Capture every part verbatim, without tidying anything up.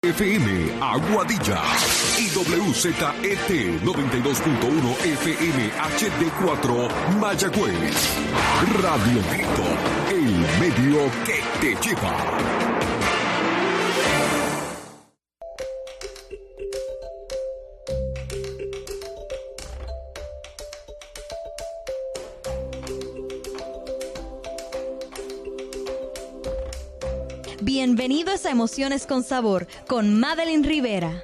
F M Aguadilla y W Z E T noventa y dos punto uno F M H D cuatro Mayagüez. Radio Grito, el medio que te lleva. Bienvenidos a Emociones con Sabor con Madeline Rivera.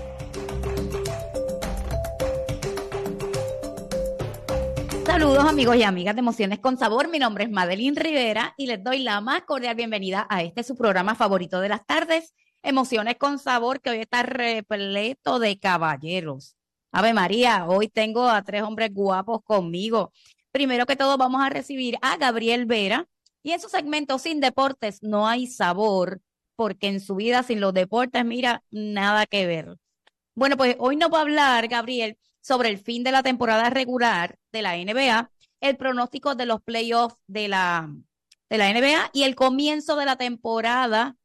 Saludos amigos y amigas de Emociones con Sabor, mi nombre es Madeline Rivera y les doy la más cordial bienvenida a este su programa favorito de las tardes, Emociones con Sabor, que hoy está repleto de caballeros. Ave María, hoy tengo a tres hombres guapos conmigo. Primero que todo vamos a recibir a Gabriel Vera. Y en su segmento Sin Deportes no hay sabor, porque en su vida sin los deportes, mira, nada que ver. Bueno, pues hoy nos va a hablar, Gabriel, sobre el fin de la temporada regular de la N B A, el pronóstico de los playoffs de la, de la N B A y el comienzo de la temporada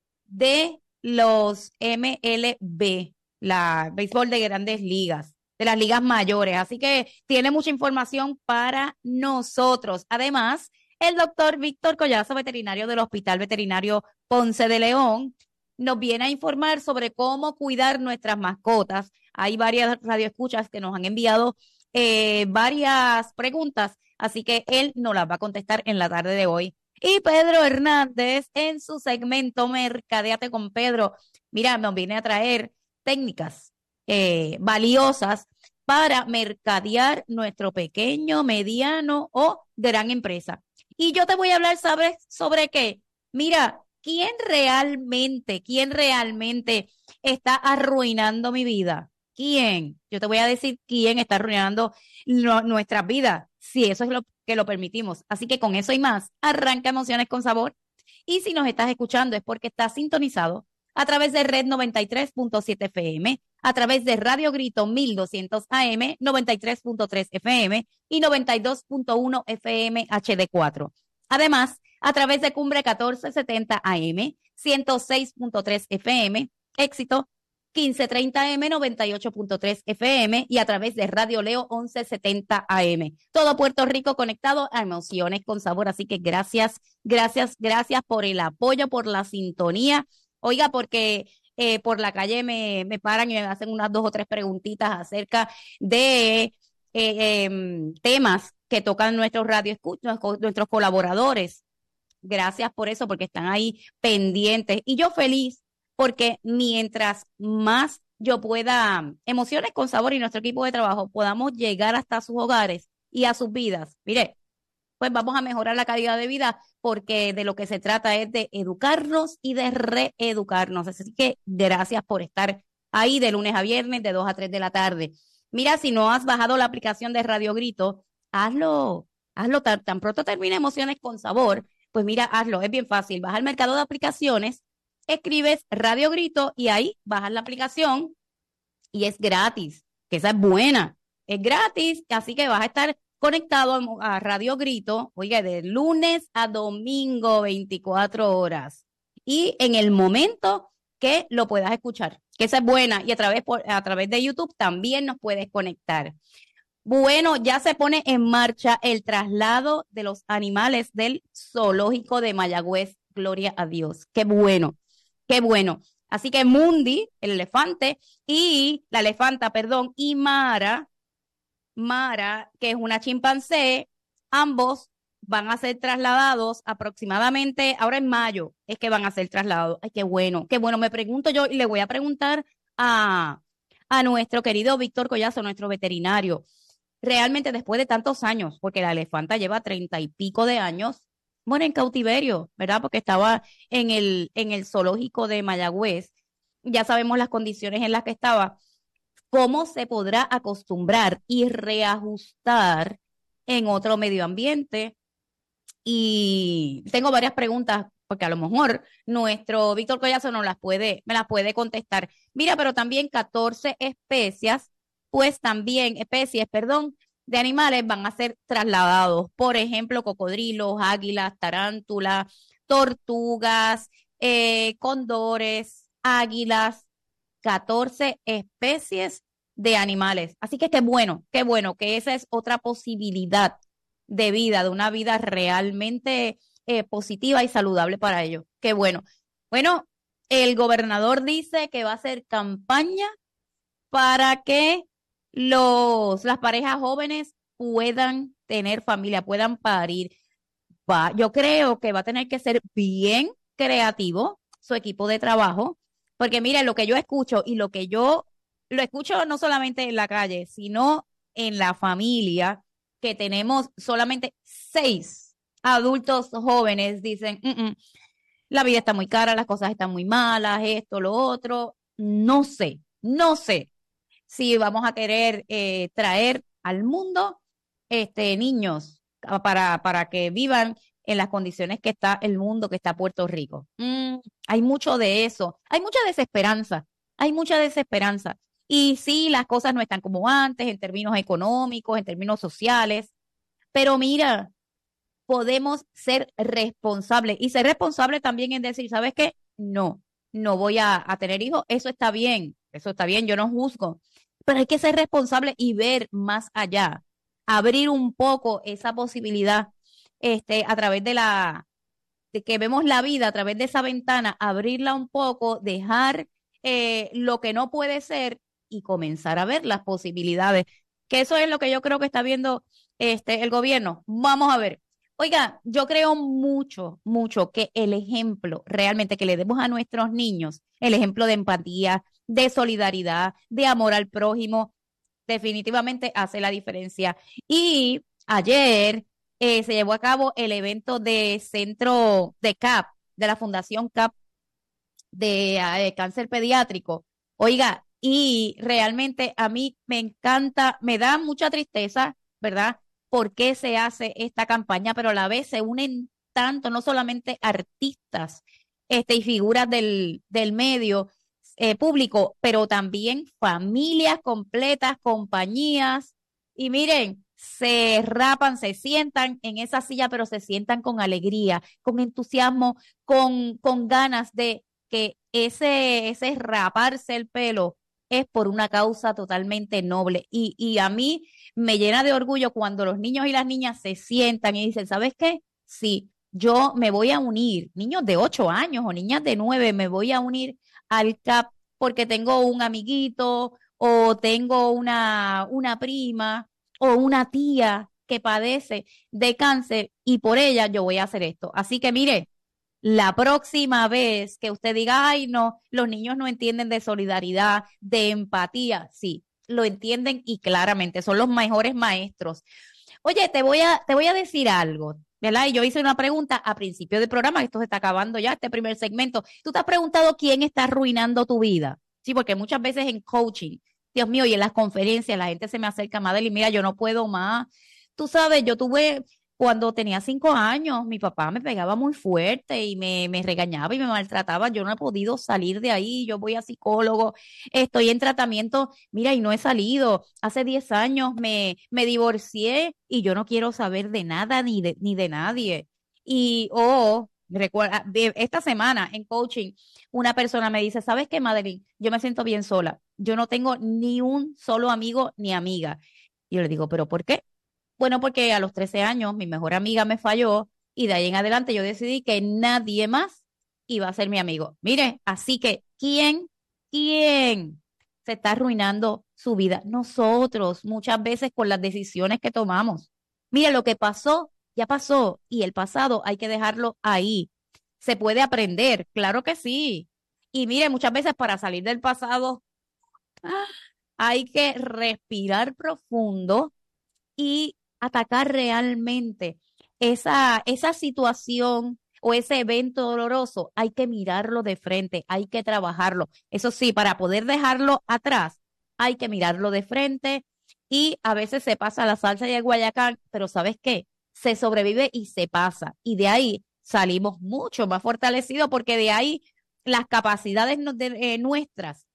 de los M L B, la béisbol de grandes ligas, de las ligas mayores. Así que tiene mucha información para nosotros. Además, el doctor Víctor Collazo, veterinario del Hospital Veterinario Ponce de León, nos viene a informar sobre cómo cuidar nuestras mascotas. Hay varias radioescuchas que nos han enviado eh, varias preguntas, así que él nos las va a contestar en la tarde de hoy. Y Pedro Hernández, en su segmento Mercadeate con Pedro, mira, nos viene a traer técnicas eh, valiosas para mercadear nuestro pequeño, mediano o gran empresa. Y yo te voy a hablar, ¿sabes? ¿Sobre qué? Mira, ¿quién realmente, quién realmente está arruinando mi vida? ¿Quién? Yo te voy a decir quién está arruinando no, nuestras vidas, si eso es lo que lo permitimos. Así que con eso y más, arranca Emociones con Sabor. Y si nos estás escuchando es porque estás sintonizado a través de Red noventa y tres punto siete F M, a través de Radio Grito mil doscientos A M, noventa y tres punto tres F M y noventa y dos punto uno F M H D cuatro. Además, a través de Cumbre catorce setenta A M, ciento seis punto tres F M, Éxito quince treinta A M, noventa y ocho punto tres F M y a través de Radio Leo once setenta A M. Todo Puerto Rico conectado a Emociones con Sabor. Así que gracias, gracias, gracias por el apoyo, por la sintonía. Oiga, porque eh, por la calle me, me paran y me hacen unas dos o tres preguntitas acerca de eh, eh, temas que tocan nuestros radioescuchas, nuestros colaboradores. Gracias por eso, porque están ahí pendientes. Y yo feliz, porque mientras más yo pueda, Emociones con Sabor y nuestro equipo de trabajo, podamos llegar hasta sus hogares y a sus vidas. Mire, pues vamos a mejorar la calidad de vida, porque de lo que se trata es de educarnos y de reeducarnos. Así que gracias por estar ahí de lunes a viernes, de dos a tres de la tarde. Mira, si no has bajado la aplicación de Radio Grito, hazlo, hazlo tan, tan pronto termine Emociones con Sabor, pues mira, hazlo, es bien fácil. Vas al mercado de aplicaciones, escribes Radio Grito y ahí bajas la aplicación y es gratis, que esa es buena, es gratis, así que vas a estar conectado a Radio Grito, oiga, de lunes a domingo, veinticuatro horas. Y en el momento que lo puedas escuchar, que esa es buena. Y a través, por, a través de YouTube también nos puedes conectar. Bueno, ya se pone en marcha el traslado de los animales del zoológico de Mayagüez. Gloria a Dios. Qué bueno, qué bueno. Así que Mundi, el elefante, y la elefanta, perdón, y Mara, Mara, que es una chimpancé, ambos van a ser trasladados aproximadamente, ahora en mayo es que van a ser trasladados. Ay, qué bueno, qué bueno. Me pregunto yo y le voy a preguntar a, a nuestro querido Víctor Collazo, nuestro veterinario, realmente después de tantos años, porque la elefanta lleva treinta y pico de años, bueno, en cautiverio, ¿verdad? Porque estaba en el, en el zoológico de Mayagüez, ya sabemos las condiciones en las que estaba. ¿Cómo se podrá acostumbrar y reajustar en otro medio ambiente? Y tengo varias preguntas, porque a lo mejor nuestro Víctor Collazo no las puede, me las puede contestar. Mira, pero también catorce especies, pues también especies, perdón, de animales van a ser trasladados. Por ejemplo, cocodrilos, águilas, tarántulas, tortugas, eh, cóndores, águilas, catorce especies de animales. Así que qué bueno, qué bueno que esa es otra posibilidad de vida, de una vida realmente eh, positiva y saludable para ellos. Qué bueno. Bueno, el gobernador dice que va a hacer campaña para que los, las parejas jóvenes puedan tener familia, puedan parir. Va, yo creo que va a tener que ser bien creativo su equipo de trabajo, porque mire, lo que yo escucho y lo que yo lo escucho no solamente en la calle, sino en la familia, que tenemos solamente seis adultos jóvenes, dicen, "Mm, mm, la vida está muy cara, las cosas están muy malas, esto, lo otro, no sé, no sé si vamos a querer eh, traer al mundo este, niños ah, para, para que vivan en las condiciones que está el mundo, que está Puerto Rico. Mm, hay mucho de eso, hay mucha desesperanza, hay mucha desesperanza. Y sí, las cosas no están como antes en términos económicos, en términos sociales, pero mira, podemos ser responsables y ser responsable también en decir, ¿sabes qué? No, no voy a, a tener hijos, eso está bien, eso está bien, yo no juzgo, pero hay que ser responsable y ver más allá, abrir un poco esa posibilidad, este, a través de la, de que vemos la vida a través de esa ventana, abrirla un poco, dejar eh, lo que no puede ser y comenzar a ver las posibilidades, que eso es lo que yo creo que está viendo este, el gobierno. Vamos a ver. Oiga, yo creo mucho, mucho que el ejemplo realmente que le demos a nuestros niños, el ejemplo de empatía, de solidaridad, de amor al prójimo, definitivamente hace la diferencia. Y ayer eh, se llevó a cabo el evento de centro de C A P, de la Fundación C A P de eh, cáncer pediátrico. Oiga, y realmente a mí me encanta, me da mucha tristeza, ¿verdad? ¿Por qué se hace esta campaña? Pero a la vez se unen tanto, no solamente artistas este, y figuras del, del medio eh, público, pero también familias completas, compañías. Y miren, se rapan, se sientan en esa silla, pero se sientan con alegría, con entusiasmo, con, con ganas de que ese, ese raparse el pelo es por una causa totalmente noble. Y, y a mí me llena de orgullo cuando los niños y las niñas se sientan y dicen, ¿sabes qué? Sí, yo me voy a unir, niños de ocho años o niñas de nueve, me voy a unir al C A P porque tengo un amiguito o tengo una, una prima o una tía que padece de cáncer y por ella yo voy a hacer esto. Así que mire, la próxima vez que usted diga, ay, no, los niños no entienden de solidaridad, de empatía, sí, lo entienden y claramente son los mejores maestros. Oye, te voy a, te voy a decir algo, ¿verdad? Y yo hice una pregunta a principio del programa, esto se está acabando ya, este primer segmento. Tú te has preguntado quién está arruinando tu vida, sí, porque muchas veces en coaching, Dios mío, y en las conferencias la gente se me acerca, Madeline, mira, yo no puedo más. Tú sabes, yo tuve cuando tenía cinco años, mi papá me pegaba muy fuerte y me, me regañaba y me maltrataba. Yo no he podido salir de ahí. Yo voy a psicólogo, estoy en tratamiento. Mira, y no he salido. Hace diez años me, me divorcié y yo no quiero saber de nada ni de, ni de nadie. Y, oh, recuerda, de esta semana en coaching, una persona me dice, ¿sabes qué, Madeline? Yo me siento bien sola. Yo no tengo ni un solo amigo ni amiga. Y yo le digo, ¿pero por qué? Bueno, porque a los trece años mi mejor amiga me falló y de ahí en adelante yo decidí que nadie más iba a ser mi amigo. Mire, así que, ¿quién, quién se está arruinando su vida? Nosotros, muchas veces con las decisiones que tomamos. Mire, lo que pasó, ya pasó y el pasado hay que dejarlo ahí. Se puede aprender, claro que sí. Y mire, muchas veces para salir del pasado ah, hay que respirar profundo y atacar realmente esa, esa situación o ese evento doloroso, hay que mirarlo de frente, hay que trabajarlo. Eso sí, para poder dejarlo atrás, hay que mirarlo de frente y a veces se pasa la salsa y el guayacán, pero ¿sabes qué? Se sobrevive y se pasa. Y de ahí salimos mucho más fortalecidos porque de ahí las capacidades no- de- eh, nuestras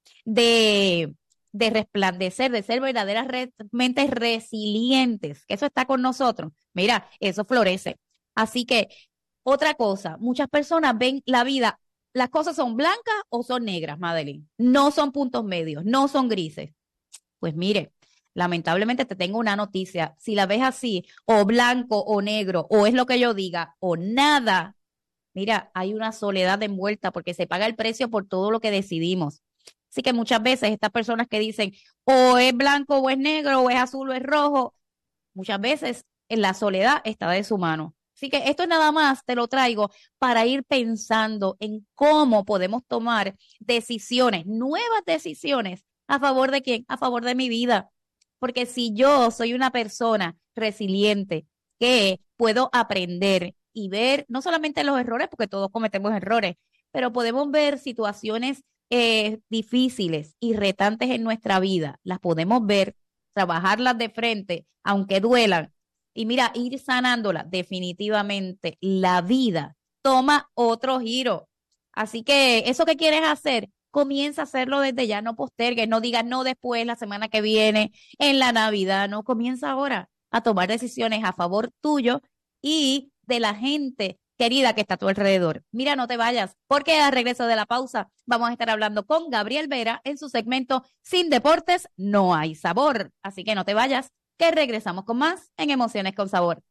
de de resplandecer, de ser verdaderas re- mentes resilientes, que eso está con nosotros. Mira, eso florece. Así que, otra cosa, muchas personas ven la vida las cosas son blancas o son negras, Madeline. No son puntos medios, no son grises. Pues mire, lamentablemente te tengo una noticia. Si la ves así, o blanco o negro, o es lo que yo diga, o nada, mira, hay una soledad envuelta porque se paga el precio por todo lo que decidimos. Así que muchas veces estas personas que dicen o es blanco o es negro, o es azul o es rojo, muchas veces en la soledad está de su mano. Así que esto es nada más, te lo traigo para ir pensando en cómo podemos tomar decisiones, nuevas decisiones, ¿a favor de quién? A favor de mi vida. Porque si yo soy una persona resiliente que puedo aprender y ver no solamente los errores, porque todos cometemos errores, pero podemos ver situaciones eh, difíciles y retantes en nuestra vida, las podemos ver, trabajarlas de frente, aunque duelan, y mira, ir sanándolas, definitivamente la vida toma otro giro. Así que eso que quieres hacer, comienza a hacerlo desde ya, no postergues, no digas no después, la semana que viene, en la Navidad, no, comienza ahora a tomar decisiones a favor tuyo y de la gente querida que está a tu alrededor. Mira, no te vayas, porque al regreso de la pausa vamos a estar hablando con Gabriel Vera en su segmento Sin Deportes No Hay Sabor. Así que no te vayas, que regresamos con más en Emociones con Sabor.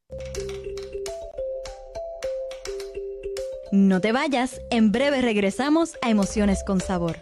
No te vayas, en breve regresamos a Emociones con Sabor.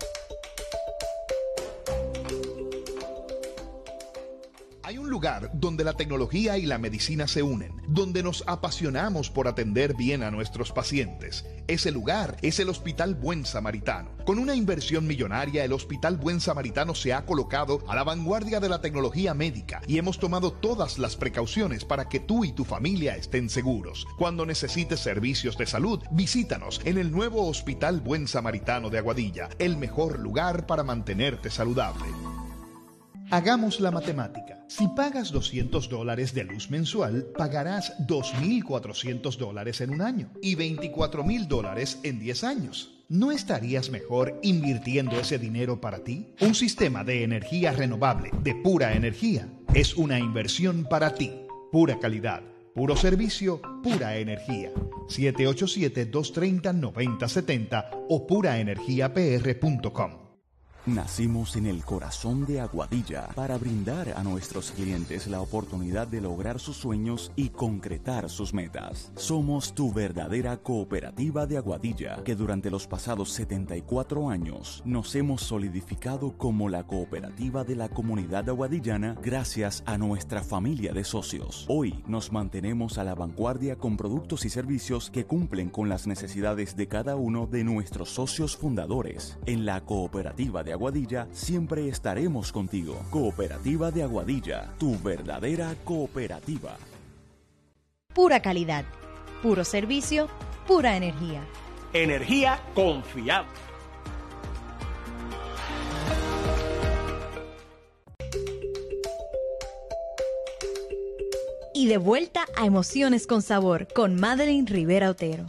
Hay un lugar donde la tecnología y la medicina se unen, donde nos apasionamos por atender bien a nuestros pacientes. Ese lugar es el Hospital Buen Samaritano. Con una inversión millonaria, el Hospital Buen Samaritano se ha colocado a la vanguardia de la tecnología médica y hemos tomado todas las precauciones para que tú y tu familia estén seguros. Cuando necesites servicios de salud, visítanos en el nuevo Hospital Buen Samaritano de Aguadilla, el mejor lugar para mantenerte saludable. Hagamos la matemática. Si pagas doscientos dólares de luz mensual, pagarás dos mil cuatrocientos dólares en un año y veinticuatro mil dólares en diez años. ¿No estarías mejor invirtiendo ese dinero para ti? Un sistema de energía renovable, de pura energía, es una inversión para ti. Pura calidad, puro servicio, pura energía. siete ocho siete, dos tres cero, nueve cero siete cero o pura energía p r punto com. Nacimos en el corazón de Aguadilla para brindar a nuestros clientes la oportunidad de lograr sus sueños y concretar sus metas. Somos tu verdadera cooperativa de Aguadilla, que durante los pasados setenta y cuatro años nos hemos solidificado como la cooperativa de la comunidad aguadillana gracias a nuestra familia de socios. Hoy nos mantenemos a la vanguardia con productos y servicios que cumplen con las necesidades de cada uno de nuestros socios fundadores. En la cooperativa de Aguadilla siempre estaremos contigo. Cooperativa de Aguadilla, tu verdadera cooperativa. Pura calidad, puro servicio, pura energía. Energía confiable. Y de vuelta a Emociones con Sabor con Madeline Rivera Otero.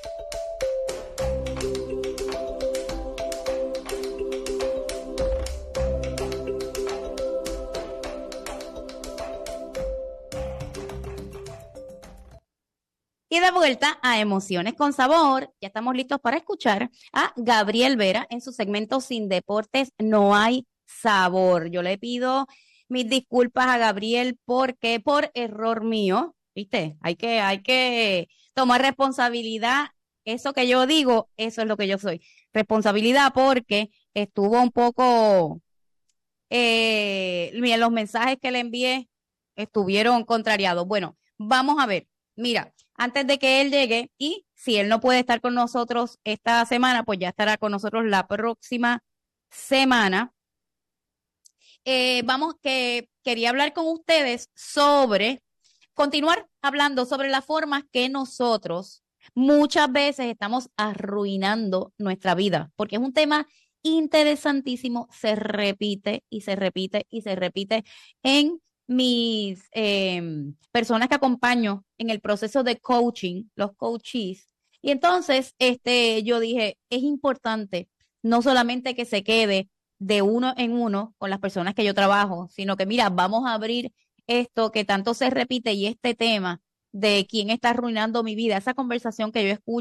Y de vuelta a Emociones con Sabor, ya estamos listos para escuchar a Gabriel Vera en su segmento Sin Deportes No Hay Sabor. Yo le pido mis disculpas a Gabriel porque por error mío, ¿viste? Hay que, hay que tomar responsabilidad. Eso que yo digo, eso es lo que yo soy. Responsabilidad porque estuvo un poco, eh, mira, los mensajes que le envié estuvieron contrariados. Bueno, vamos a ver. Mira, antes de que él llegue, y si él no puede estar con nosotros esta semana, pues ya estará con nosotros la próxima semana. Eh, vamos, que quería hablar con ustedes sobre, continuar hablando sobre las formas que nosotros muchas veces estamos arruinando nuestra vida, porque es un tema interesantísimo, se repite y se repite y se repite en mis eh, personas que acompaño en el proceso de coaching, los coaches. Y entonces este, yo dije, es importante no solamente que se quede de uno en uno con las personas que yo trabajo, sino que mira, vamos a abrir esto que tanto se repite y este tema de quién está arruinando mi vida, esa conversación que yo escucho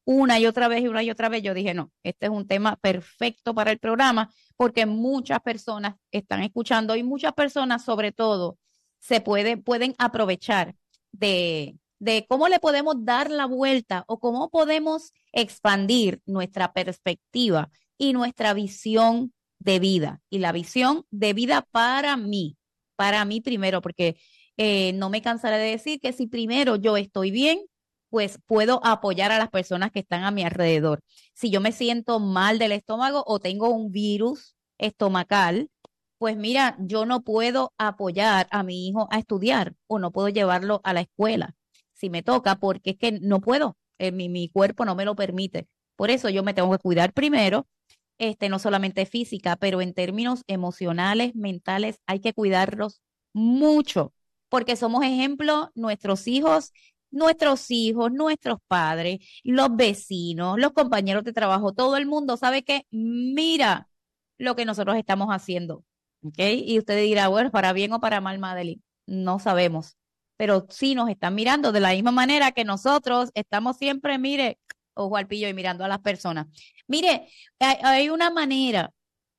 una y otra vez y una y otra vez, yo dije, no, este es un tema perfecto para el programa porque muchas personas están escuchando y muchas personas sobre todo se puede, pueden aprovechar de, de cómo le podemos dar la vuelta o cómo podemos expandir nuestra perspectiva y nuestra visión de vida. Y la visión de vida para mí, para mí primero, porque eh, no me cansaré de decir que si primero yo estoy bien, pues puedo apoyar a las personas que están a mi alrededor. Si yo me siento mal del estómago o tengo un virus estomacal, pues mira, yo no puedo apoyar a mi hijo a estudiar o no puedo llevarlo a la escuela si me toca, porque es que no puedo, eh, mi, mi cuerpo no me lo permite. Por eso yo me tengo que cuidar primero, este, no solamente física, pero en términos emocionales, mentales, hay que cuidarlos mucho, porque somos ejemplo, nuestros hijos nuestros hijos, nuestros padres, los vecinos, los compañeros de trabajo, todo el mundo sabe que mira lo que nosotros estamos haciendo, ¿ok? Y usted dirá, bueno, para bien o para mal, Madeline, no sabemos, pero sí nos están mirando de la misma manera que nosotros estamos siempre, mire, ojo al pillo y mirando a las personas. Mire, hay, hay una manera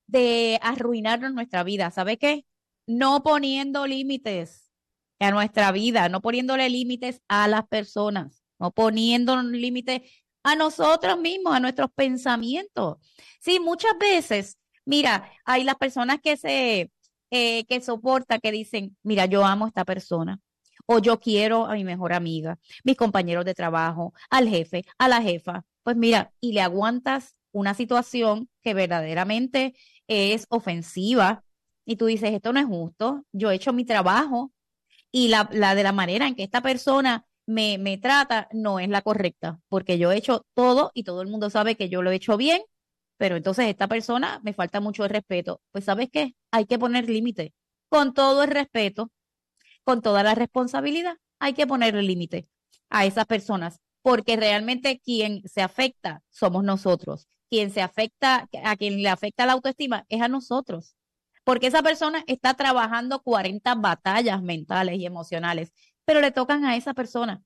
de arruinarnos nuestra vida, ¿sabe qué? No poniendo límites a nuestra vida, no poniéndole límites a las personas, no poniendo límites a nosotros mismos, a nuestros pensamientos. Sí, muchas veces, mira, hay las personas que se, eh, que soportan, que dicen, mira, yo amo a esta persona, o yo quiero a mi mejor amiga, mis compañeros de trabajo, al jefe, a la jefa. Pues mira, y le aguantas una situación que verdaderamente es ofensiva, y tú dices, esto no es justo, yo he hecho mi trabajo, y la, la de la manera en que esta persona me, me trata no es la correcta, porque yo he hecho todo y todo el mundo sabe que yo lo he hecho bien, pero entonces esta persona me falta mucho el respeto. Pues ¿sabes qué? Hay que poner límites. Con todo el respeto, con toda la responsabilidad, hay que ponerle límite a esas personas, porque realmente quien se afecta somos nosotros. Quien se afecta, a quien le afecta la autoestima es a nosotros. Porque esa persona está trabajando cuarenta batallas mentales y emocionales, pero le tocan a esa persona.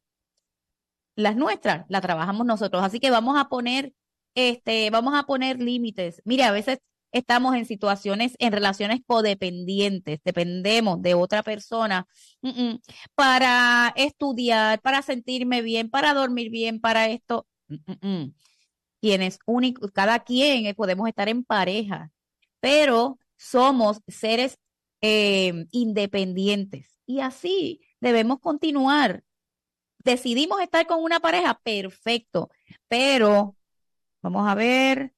Las nuestras las trabajamos nosotros, así que vamos a poner, este, vamos a poner límites. Mire, a veces estamos en situaciones, en relaciones codependientes, dependemos de otra persona mm -mm, para estudiar, para sentirme bien, para dormir bien, para esto. Mm -mm. Quienes únicos, cada quien eh, podemos estar en pareja, pero somos seres eh, independientes y así debemos continuar. Decidimos estar con una pareja, perfecto, pero vamos a ver,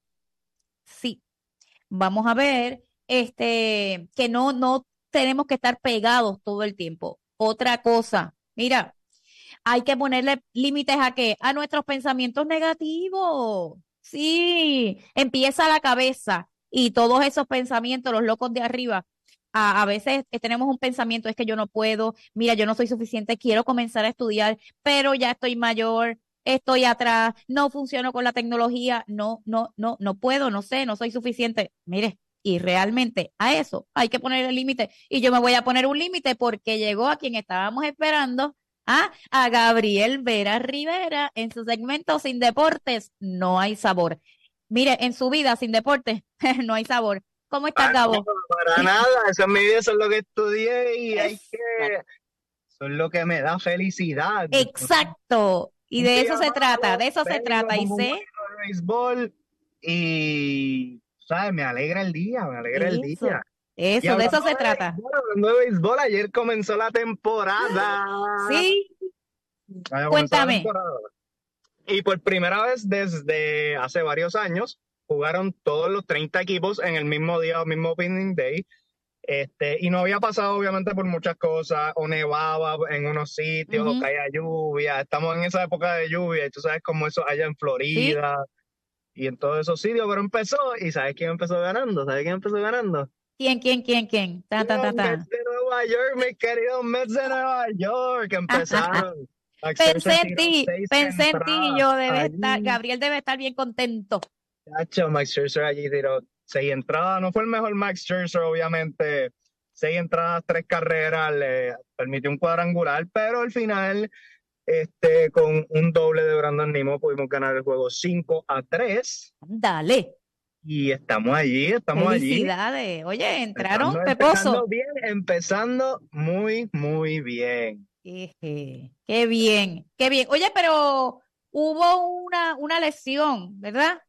sí, vamos a ver este, que no, no tenemos que estar pegados todo el tiempo. Otra cosa, mira, hay que ponerle límites a qué, a nuestros pensamientos negativos. Sí, empieza la cabeza. Y todos esos pensamientos, los locos de arriba, a, a veces tenemos un pensamiento, es que yo no puedo, mira, yo no soy suficiente, quiero comenzar a estudiar, pero ya estoy mayor, estoy atrás, no funciono con la tecnología, no, no, no, no puedo, no sé, no soy suficiente. Mire, y realmente a eso hay que poner el límite. Y yo me voy a poner un límite porque llegó a quien estábamos esperando, ¿ah? A Gabriel Vera Rivera en su segmento Sin Deportes No Hay Sabor. Mire, en su vida sin deporte no hay sabor. ¿Cómo estás, Gabo? No, para nada, eso es mi vida, eso es lo que estudié y hay que, eso es lo que me da felicidad. Exacto, y de eso se trata, de eso se trata, y sé. Béisbol y, ¿sabes? Me alegra el día, me alegra el día. Eso, de eso se trata. Hablando de béisbol, ayer comenzó la temporada. Sí, cuéntame. Y por primera vez desde hace varios años, jugaron todos los treinta equipos en el mismo día, el mismo opening day. Este, y no había pasado, obviamente, por muchas cosas. O nevaba en unos sitios, uh-huh. o caía lluvia. Estamos en esa época de lluvia, y tú sabes cómo eso allá en Florida. ¿Sí? Y en todos esos sitios, pero empezó. ¿Y sabes quién empezó ganando? ¿Sabes quién empezó ganando? ¿Quién, quién, quién, quién? Ta, ta, ta, ta. Los Mets de Nueva York, mis queridos Mets de Nueva York, empezaron. Pensé en ti, pensé en ti y yo debe allí. estar, Gabriel debe estar bien contento. Chacho, Max Scherzer allí tiró seis entradas, no fue el mejor Max Scherzer, obviamente, seis entradas, tres carreras, le permitió un cuadrangular, pero al final Este, con un doble de Brandon Nimo pudimos ganar el juego cinco a tres. Dale. Y estamos allí, estamos allí. Felicidades. Oye, entraron Empezando, peposo. empezando bien, empezando muy, muy bien. Eje, qué bien, qué bien. Oye, pero hubo una, una lesión, ¿verdad?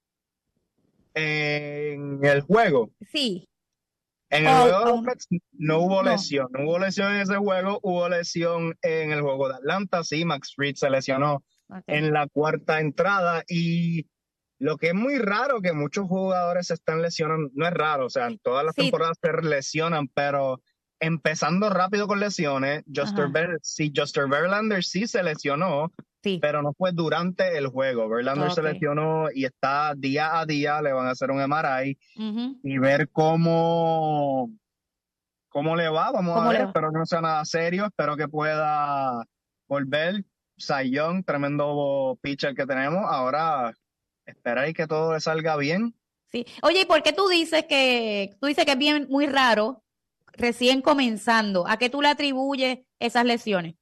En el juego. Sí. En el Oh, juego de oh, los Mets no hubo no. lesión, no hubo lesión en ese juego, hubo lesión en el juego de Atlanta, sí, Max Fried se lesionó Okay. en la cuarta entrada y lo que es muy raro que muchos jugadores se están lesionando, no es raro, o sea, en todas las Sí. temporadas se lesionan, pero empezando rápido con lesiones, Justin Ajá. Ver, sí, Justin Verlander sí se lesionó, Sí. pero no fue durante el juego. Verlander se Ok. lesionó y está día a día, le van a hacer un M R I Ujú. y ver cómo, cómo le va. Vamos a ¿Cómo ver, le va? espero que no sea nada serio, espero que pueda volver. Cy Young, tremendo pitcher que tenemos. Ahora esperar y que todo le salga bien. Sí. Oye, ¿y por qué tú dices que, tú dices que es bien muy raro, recién comenzando? ¿A qué tú le atribuyes esas lesiones?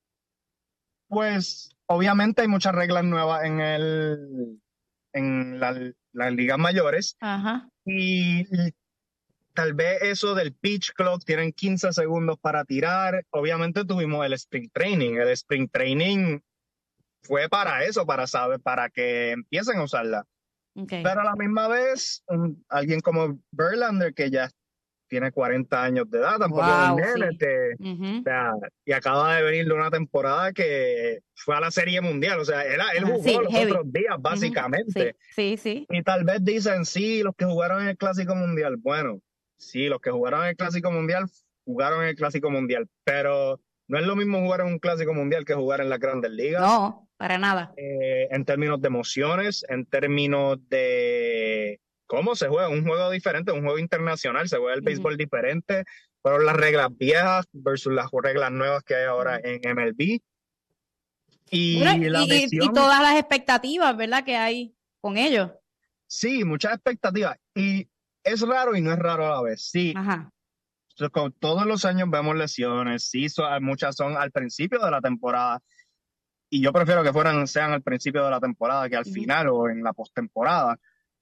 Pues obviamente hay muchas reglas nuevas en el en la- las ligas mayores Ajá. y tal vez eso del pitch clock, tienen quince segundos para tirar. Obviamente tuvimos el sprint training. El sprint training fue para eso, para saber, para que empiecen a usarla. Okay. Pero a la misma vez, un- alguien como Verlander, que ya tiene cuarenta años de edad, tampoco es un Wow, nene, sí. que, Ujú. o sea, y acaba de venir de una temporada que fue a la Serie Mundial. O sea, él, él Ajá, jugó sí, los heavy. otros días, Ujú. básicamente. Sí, sí, sí. Y tal vez dicen, sí, los que jugaron en el Clásico Mundial. Bueno, sí, los que jugaron en el Clásico Mundial jugaron en el Clásico Mundial, pero no es lo mismo jugar en un Clásico Mundial que jugar en las Grandes Ligas. No, para nada. Eh, en términos de emociones, en términos de cómo se juega, un juego diferente, un juego internacional, se juega el Ujú. béisbol diferente, fueron las reglas viejas versus las reglas nuevas que hay ahora Ujú. en M L B. Y Bueno, la y, y- y lesión, todas las expectativas, ¿verdad? Que hay con ellos. sí, muchas expectativas. Y es raro y no es raro a la vez. Sí, Ajá. so- con todos los años vemos lesiones, sí, so- muchas son al principio de la temporada. Y yo prefiero que fueran, sean al principio de la temporada que al Ujú. final o en la postemporada.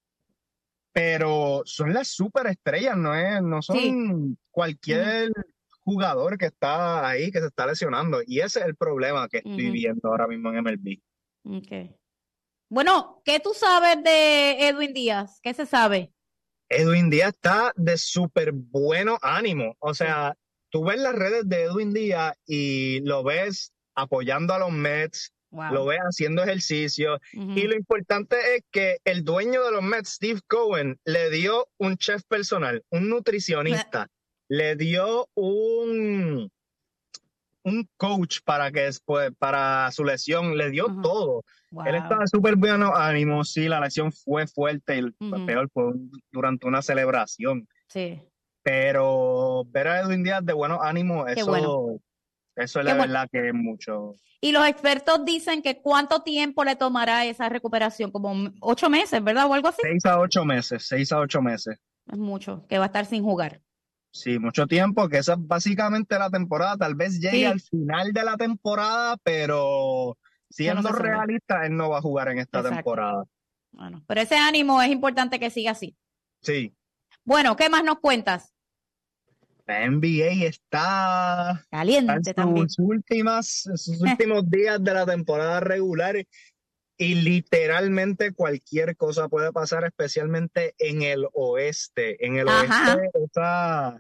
Pero son las superestrellas, no es, no son Sí. cualquier jugador que está ahí, que se está lesionando. Y ese es el problema que estoy Ujú. viendo ahora mismo en M L B. Okay. Bueno, ¿qué tú sabes de Edwin Díaz? ¿Qué se sabe? Edwin Díaz está de súper bueno ánimo. O sea, tú ves las redes de Edwin Díaz y lo ves apoyando a los Mets, Wow. lo ves haciendo ejercicio. Ujú. Y lo importante es que el dueño de los Mets, Steve Cohen, le dio un chef personal, un nutricionista, le dio un, un coach para que después, para su lesión, le dio Ujú. todo. Wow. Él estaba súper bueno ánimo, sí, la lesión fue fuerte, y Ujú. peor fue un- durante una celebración. Sí. Pero ver a Edwin Díaz de buenos ánimos, Qué eso, bueno. eso es Qué la bueno. verdad que es mucho. Y los expertos dicen que cuánto tiempo le tomará esa recuperación, como ocho meses, ¿verdad? O algo así. Seis a ocho meses, seis a ocho meses. Es mucho, que va a estar sin jugar. Sí, mucho tiempo, que esa es básicamente la temporada. Tal vez llegue Sí. al final de la temporada, pero siendo se sabe. realista, él no va a jugar en esta Exacto. temporada. Bueno, pero ese ánimo es importante que siga así. Sí, Bueno, ¿qué más nos cuentas? la N B A está está en Caliente también. sus últimas, en sus últimos días de la temporada regular y literalmente cualquier cosa puede pasar, especialmente en el oeste. En el Ajá. oeste está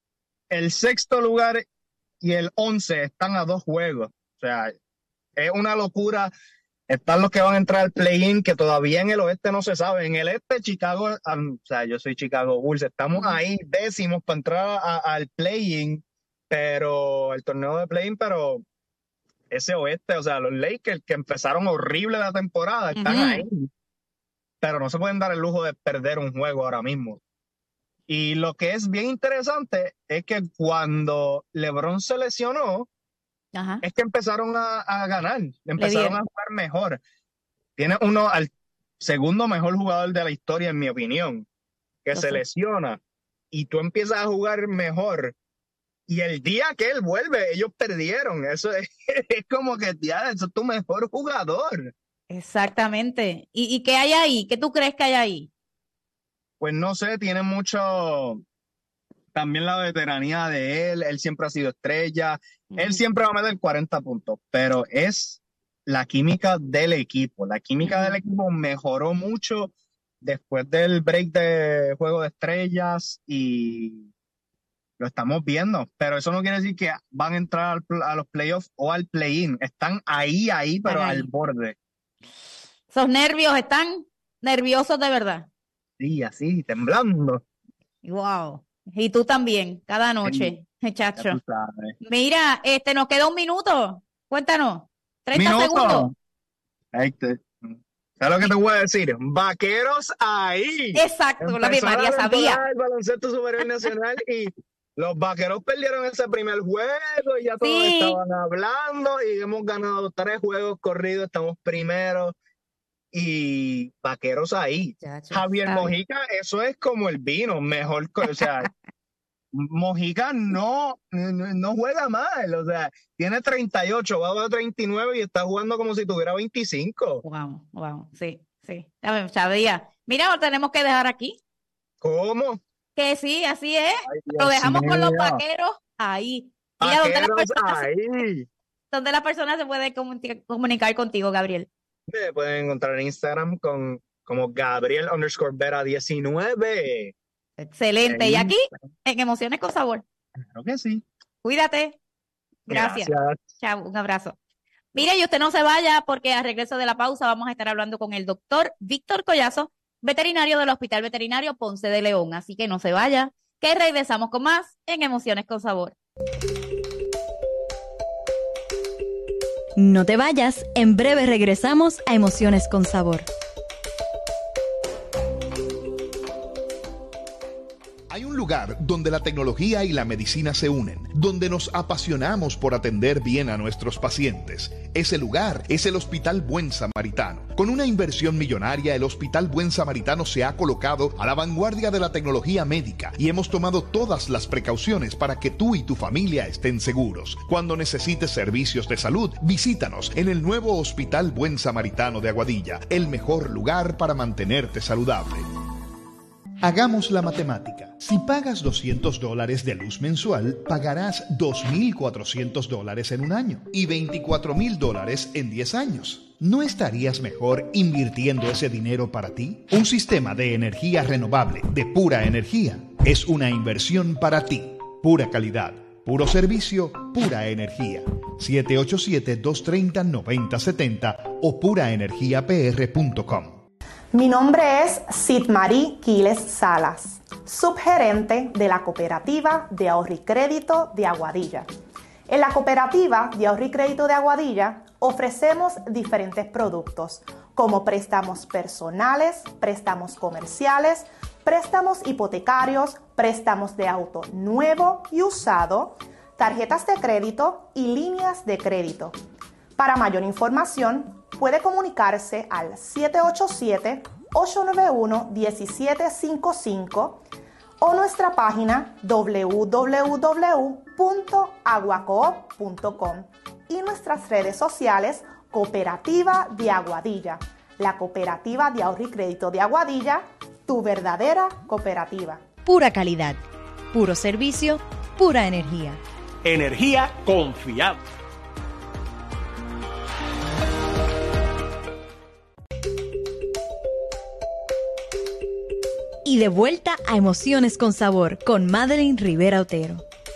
el sexto lugar y el once están a dos juegos. O sea, es una locura. Están los que van a entrar al play-in, que todavía en el oeste no se sabe. En el este, Chicago, um, o sea, yo soy Chicago Bulls, estamos Ujú. ahí décimos para entrar a- al play-in, pero el torneo de play-in, pero ese oeste, o sea, los Lakers que empezaron horrible la temporada, están Ujú. ahí, pero no se pueden dar el lujo de perder un juego ahora mismo. Y lo que es bien interesante es que cuando LeBron se lesionó, Ajá. es que empezaron a, a ganar, empezaron dieron. a jugar mejor. Tiene uno al segundo mejor jugador de la historia, en mi opinión, que Lo se sé. lesiona y tú empiezas a jugar mejor y el día que él vuelve, ellos perdieron. Eso es, es como que, ya, eso es tu mejor jugador. Exactamente. ¿Y, y qué hay ahí? ¿Qué tú crees que hay ahí? Pues no sé, tiene mucho, también la veteranía de él, él siempre ha sido estrella, uh-huh. Él siempre va a meter cuarenta puntos, pero es la química del equipo, la química uh-huh. del equipo mejoró mucho después del break de Juego de Estrellas y lo estamos viendo, pero eso no quiere decir que van a entrar al, a los playoffs o al play-in, están ahí, ahí, pero ahí. Al borde. Esos nervios están nerviosos de verdad. Sí, así, temblando. Wow. Y tú también, cada noche, sí, chacho. Mira, este, nos queda un minuto. Cuéntanos. treinta ¿Minuto? segundos. Ahí te, ¿sabes lo que te voy a decir? Vaqueros ahí. Exacto, la misma, ya sabía. El baloncesto superior nacional y los vaqueros perdieron ese primer juego y ya todos sí. estaban hablando y hemos ganado tres juegos corridos, estamos primeros. Y vaqueros ahí. Chacho, Javier sabe. Mojica, eso es como el vino, mejor, o sea, Mojica no, no, no juega mal, o sea, tiene treinta y ocho, va a treinta y nueve y está jugando como si tuviera veinticinco. Wow, wow, sí, sí, sabía. Mira, lo tenemos que dejar aquí. ¿Cómo? Que sí, así es. Ay, lo dejamos mío. Con los vaqueros ahí. Mira, vaqueros ¿dónde, las personas ahí. Se, ¿dónde las personas se pueden comunicar, comunicar contigo, Gabriel? Me pueden encontrar en Instagram con, como Gabriel underscore Vera diecinueve. Excelente. En y aquí, en Emociones con Sabor. Claro que sí. Cuídate. Gracias. Gracias. Chao, un abrazo. Mire, y usted no se vaya porque al regreso de la pausa vamos a estar hablando con el doctor Víctor Collazo, veterinario del Hospital Veterinario Ponce de León. Así que no se vaya, que regresamos con más en Emociones con Sabor. No te vayas, en breve regresamos a Emociones con Sabor. Hay un lugar donde la tecnología y la medicina se unen, donde nos apasionamos por atender bien a nuestros pacientes. Ese lugar es el Hospital Buen Samaritano. Con una inversión millonaria, el Hospital Buen Samaritano se ha colocado a la vanguardia de la tecnología médica y hemos tomado todas las precauciones para que tú y tu familia estén seguros. Cuando necesites servicios de salud, visítanos en el nuevo Hospital Buen Samaritano de Aguadilla, el mejor lugar para mantenerte saludable. Hagamos la matemática. Si pagas doscientos dólares de luz mensual, pagarás dos mil cuatrocientos dólares en un año y veinticuatro mil dólares en diez años. ¿No estarías mejor invirtiendo ese dinero para ti? Un sistema de energía renovable, de pura energía, es una inversión para ti. Pura calidad, puro servicio, pura energía. siete ocho siete, dos tres cero, nueve cero siete cero o pura energía p r punto com. Mi nombre es Sidmarí Quiles Salas, subgerente de la Cooperativa de Ahorro y Crédito de Aguadilla. En la Cooperativa de Ahorro y Crédito de Aguadilla ofrecemos diferentes productos como préstamos personales, préstamos comerciales, préstamos hipotecarios, préstamos de auto nuevo y usado, tarjetas de crédito y líneas de crédito. Para mayor información, puede comunicarse al siete ocho siete, ocho nueve uno, uno siete cinco cinco o nuestra página doble u doble u doble u punto aguacoop punto com y nuestras redes sociales Cooperativa de Aguadilla, la Cooperativa de Ahorro y Crédito de Aguadilla, tu verdadera cooperativa. Pura calidad, puro servicio, pura energía. Energía confiable. Y de vuelta a Emociones con Sabor con Madeline Rivera Otero.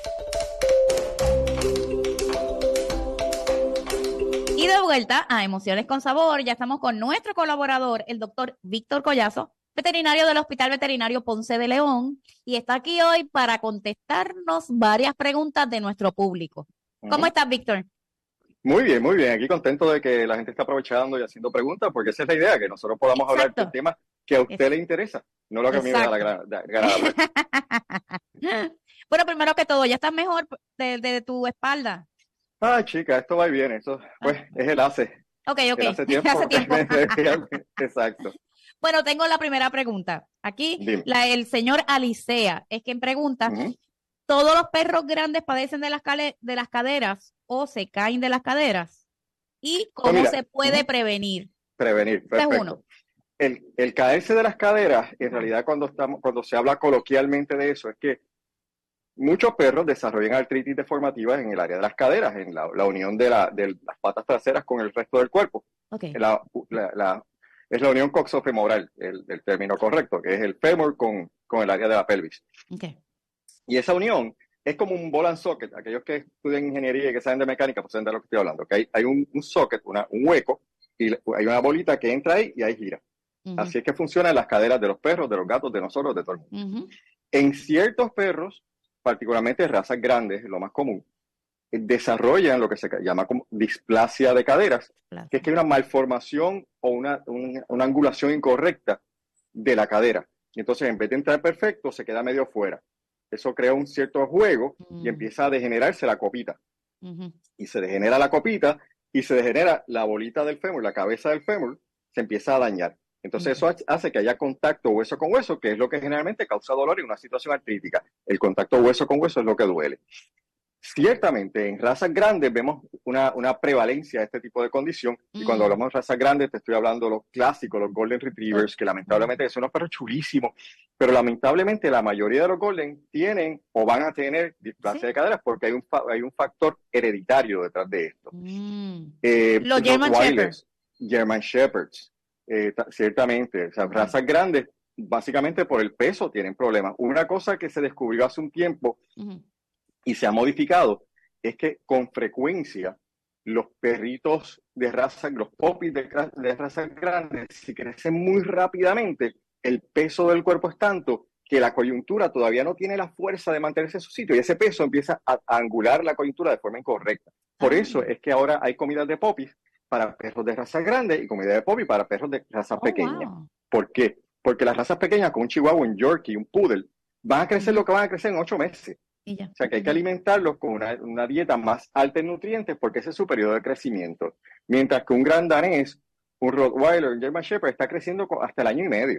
Y de vuelta a Emociones con Sabor, ya estamos con nuestro colaborador, el doctor Víctor Collazo, veterinario del Hospital Veterinario Ponce de León, y está aquí hoy para contestarnos varias preguntas de nuestro público. ¿Cómo uh-huh. estás, Víctor? Muy bien, muy bien. Aquí contento de que la gente está aprovechando y haciendo preguntas, porque esa es la idea, que nosotros podamos Exacto. hablar de temas que a usted Exacto. le interesa, no lo que Exacto. a mí me da la gana. Bueno, primero que todo, ¿ya estás mejor de, de, de tu espalda? Ah, chica, esto va y viene. Eso, pues, ah. es el hace. Ok, ok. El hace tiempo. hace tiempo. Exacto. Bueno, tengo la primera pregunta. Aquí, la, el señor Alicea es quien pregunta, uh-huh. ¿Todos los perros grandes padecen de las, cale- de las caderas o se caen de las caderas? ¿Y cómo Pues mira, se puede prevenir? Prevenir, Este es perfecto. uno. El, el caerse de las caderas, en realidad cuando estamos, cuando se habla coloquialmente de eso, es que muchos perros desarrollan artritis deformativa en el área de las caderas, en la, la unión de, la, de las patas traseras con el resto del cuerpo. Okay. La, la, la, es la unión coxofemoral, el, el término correcto, que es el fémur con, con el área de la pelvis. Okay. Y esa unión es como un ball and socket. Aquellos que estudian ingeniería y que saben de mecánica, pues saben de lo que estoy hablando. Que hay, hay un, un socket, una, un hueco, y hay una bolita que entra ahí y ahí gira. Uh-huh. Así es que funcionan las caderas de los perros, de los gatos, de nosotros, de todo el mundo. Uh-huh. En ciertos perros, particularmente razas grandes, lo más común, desarrollan lo que se llama como displasia de caderas, claro. que es que hay una malformación o una, una, una angulación incorrecta de la cadera. Y entonces, en vez de entrar perfecto, se queda medio fuera. Eso crea un cierto juego uh-huh. y empieza a degenerarse la copita. Uh-huh. Y se degenera la copita y se degenera la bolita del fémur, la cabeza del fémur, se empieza a dañar. Entonces uh-huh. eso hace que haya contacto hueso con hueso, que es lo que generalmente causa dolor en una situación artrítica. El contacto hueso con hueso es lo que duele. Ciertamente, en razas grandes vemos una, una prevalencia de este tipo de condición. Uh-huh. Y cuando hablamos de razas grandes, te estoy hablando de los clásicos, los Golden Retrievers, uh-huh. que lamentablemente son unos perros chulísimos, pero lamentablemente la mayoría de los Golden tienen o van a tener displasia ¿Sí? de caderas porque hay un, fa- hay un factor hereditario detrás de esto. Uh-huh. Eh, los German Shepherds. German Shepherds. Eh, t- ciertamente, o sea, razas grandes, básicamente por el peso tienen problemas. Una cosa que se descubrió hace un tiempo uh-huh. y se ha modificado es que con frecuencia los perritos de raza, los popis de, de razas grandes, si crecen muy rápidamente, el peso del cuerpo es tanto que la coyuntura todavía no tiene la fuerza de mantenerse en su sitio y ese peso empieza a, a angular la coyuntura de forma incorrecta. Por uh-huh. eso es que ahora hay comidas de popis para perros de raza grande y comida de popi para perros de raza oh, pequeña. Wow. ¿Por qué? Porque las razas pequeñas, como un chihuahua, un yorkie, un poodle, van a crecer uh-huh. lo que van a crecer en ocho meses. Y ya. O sea que hay que alimentarlos con una, una dieta más alta en nutrientes porque ese es su periodo de crecimiento. Mientras que un gran danés, un Rottweiler, un German Shepherd está creciendo hasta el año y medio.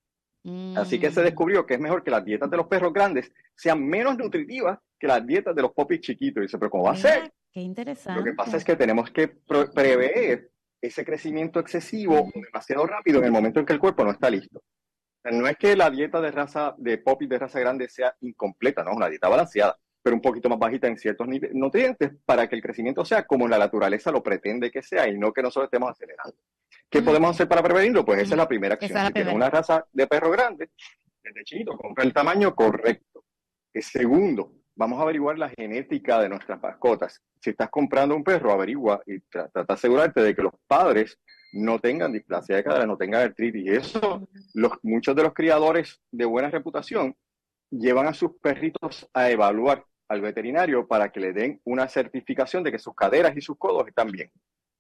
Mm. Así que se descubrió que es mejor que las dietas de los perros grandes sean menos nutritivas que las dietas de los popis chiquitos. Y dice, pero ¿cómo va a ser? Qué interesante. Lo que pasa es que tenemos que pre- prever ese crecimiento excesivo mm. demasiado rápido en el momento en que el cuerpo no está listo. O sea, no es que la dieta de raza de popis de raza grande sea incompleta, no, es una dieta balanceada, pero un poquito más bajita en ciertos nutrientes para que el crecimiento sea como la naturaleza lo pretende que sea y no que nosotros estemos acelerando. ¿Qué mm. podemos hacer para prevenirlo? Pues esa mm. es la primera acción. Si tienes una raza de perro grande, desde chiquito, compra el tamaño correcto. El segundo, vamos a averiguar la genética de nuestras mascotas. Si estás comprando un perro, averigua y trata de asegurarte de que los padres no tengan displasia de cadera, no tengan artritis. Y eso, los, muchos de los criadores de buena reputación llevan a sus perritos a evaluar al veterinario para que le den una certificación de que sus caderas y sus codos están bien.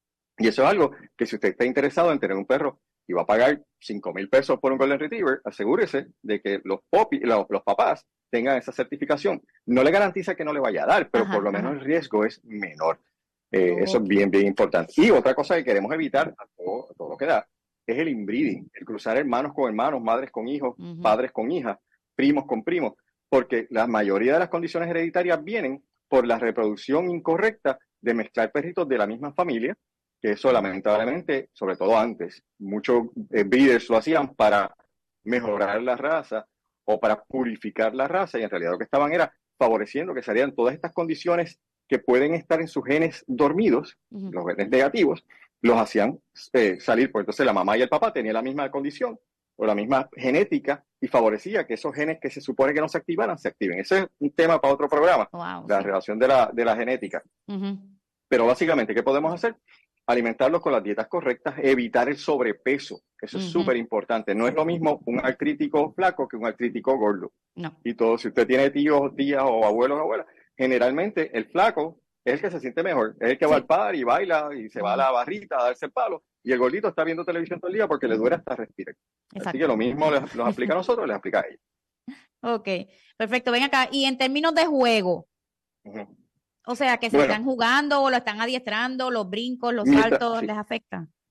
Y eso es algo que si usted está interesado en tener un perro y va a pagar cinco mil pesos por un Golden Retriever, asegúrese de que los, popi, los, los papás tengan esa certificación. No le garantiza que no le vaya a dar, pero ajá, por lo menos ajá. el riesgo es menor. Eh, oh. Eso es bien, bien importante. Y otra cosa que queremos evitar a todo, a todo lo que da es el inbreeding, el cruzar hermanos con hermanos, madres con hijos, uh-huh. padres con hijas, primos con primos, porque la mayoría de las condiciones hereditarias vienen por la reproducción incorrecta de mezclar perritos de la misma familia, que eso lamentablemente, sobre todo antes, muchos eh, breeders lo hacían para mejorar la raza o para purificar la raza, y en realidad lo que estaban era favoreciendo que salieran todas estas condiciones que pueden estar en sus genes dormidos, uh-huh. los genes negativos, los hacían eh, salir, pues entonces la mamá y el papá tenían la misma condición o la misma genética y favorecía que esos genes que se supone que no se activaran, se activen. Ese es un tema para otro programa, wow, la sí. relación de la, de la genética. Uh-huh. Pero básicamente, ¿qué podemos hacer? Alimentarlos con las dietas correctas, evitar el sobrepeso. Eso uh-huh. es súper importante. No es lo mismo un artrítico flaco que un artrítico gordo. No. Y todo, si usted tiene tíos, tías o abuelos, abuelas, generalmente el flaco es el que se siente mejor. Es el que sí. va al par y baila y se uh-huh. va a la barrita a darse el palo. Y el gordito está viendo televisión todo el día porque le duele hasta respirar. Exacto. Así que lo mismo les, nos aplica a nosotros, les aplica a ellos. Ok, perfecto. Ven acá. Y en términos de juego, uh-huh. o sea, que se bueno, están jugando o lo están adiestrando, los brincos, los mientras, saltos, sí. ¿les afectan?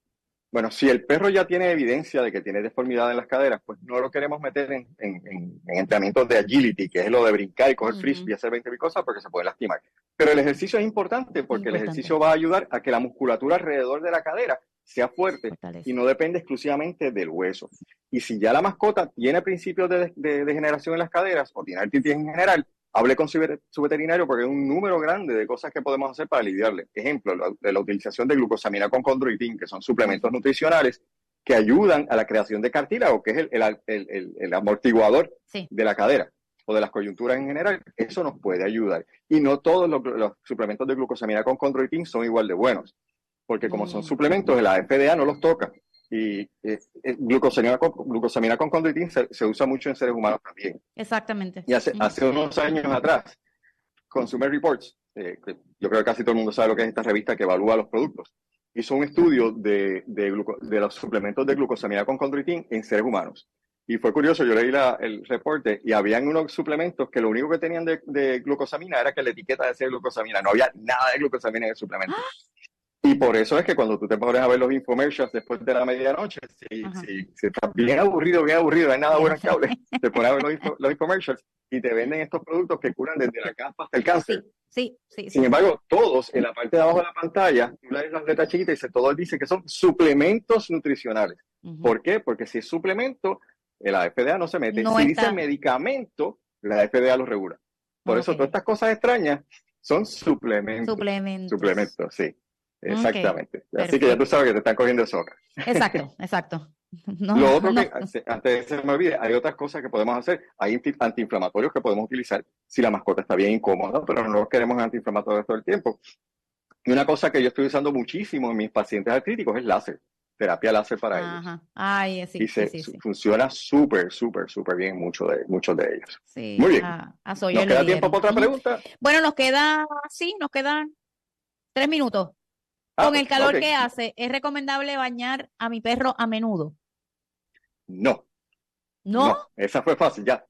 Bueno, si el perro ya tiene evidencia de que tiene deformidad en las caderas, pues no lo queremos meter en, en, en, en entrenamientos de agility, que es lo de brincar y coger uh-huh. frisbee y hacer veinte mil cosas porque se puede lastimar. Pero el ejercicio es importante porque importante. el ejercicio va a ayudar a que la musculatura alrededor de la cadera sea fuerte Fortaleza. y no depende exclusivamente del hueso. Y si ya la mascota tiene principios de, de degeneración en las caderas o tiene artritis en general, hable con su, su veterinario porque hay un número grande de cosas que podemos hacer para aliviarle. Ejemplo, la, de la utilización de glucosamina con condroitin, que son suplementos nutricionales que ayudan a la creación de cartílago, que es el, el, el, el, el amortiguador sí. de la cadera o de las coyunturas en general. Eso nos puede ayudar. Y no todos los, los suplementos de glucosamina con condroitin son igual de buenos, porque como mm. son suplementos, la F D A no los toca. Y eh, eh, glucosamina, con, glucosamina con condroitin se, se usa mucho en seres humanos también. Exactamente. Y hace, hace unos años atrás, Consumer Reports, eh, que yo creo que casi todo el mundo sabe lo que es esta revista que evalúa los productos, hizo un estudio de, de, gluco, de los suplementos de glucosamina con condroitin en seres humanos. Y fue curioso, yo leí la, el reporte y habían unos suplementos que lo único que tenían de, de glucosamina era que la etiqueta decía glucosamina, no había nada de glucosamina en el suplemento. ¡Ah! Y por eso es que cuando tú te pones a ver los infomercials después de la medianoche, si, si, si estás bien aburrido, bien aburrido, no hay nada bueno que hable, te pones a ver los, info, los infomercials y te venden estos productos que curan desde la caspa hasta el cáncer. Sí, sí, sí. Sin sí. embargo, todos en la parte de abajo de la pantalla, tú lees las letras chiquitas y dice, todos dicen que son suplementos nutricionales. Uh-huh. ¿Por qué? Porque si es suplemento, la F D A no se mete. No si está... dice medicamento, la F D A lo regula. Por okay. eso todas estas cosas extrañas son suplementos. Suplementos. Suplementos, sí. Exactamente. Okay, así que ya tú sabes que te están cogiendo soga. Exacto, exacto. No, Lo otro no. que, antes de que se me olvide, hay otras cosas que podemos hacer. Hay antiinflamatorios que podemos utilizar si la mascota está bien incómoda, pero no los queremos antiinflamatorios todo el tiempo. Y una cosa que yo estoy usando muchísimo en mis pacientes artríticos es láser. Terapia láser para Ajá. ellos. Ay, sí, y se, sí, sí, sí. funciona súper, súper, súper bien mucho de, muchos de ellos. Sí, muy bien. A, a ¿Nos queda tiempo dieron. para otra pregunta? Bueno, nos queda, sí, nos quedan tres minutos. Ah, Con el calor okay. que hace, ¿es recomendable bañar a mi perro a menudo? No. ¿No? No, esa fue fácil, ya.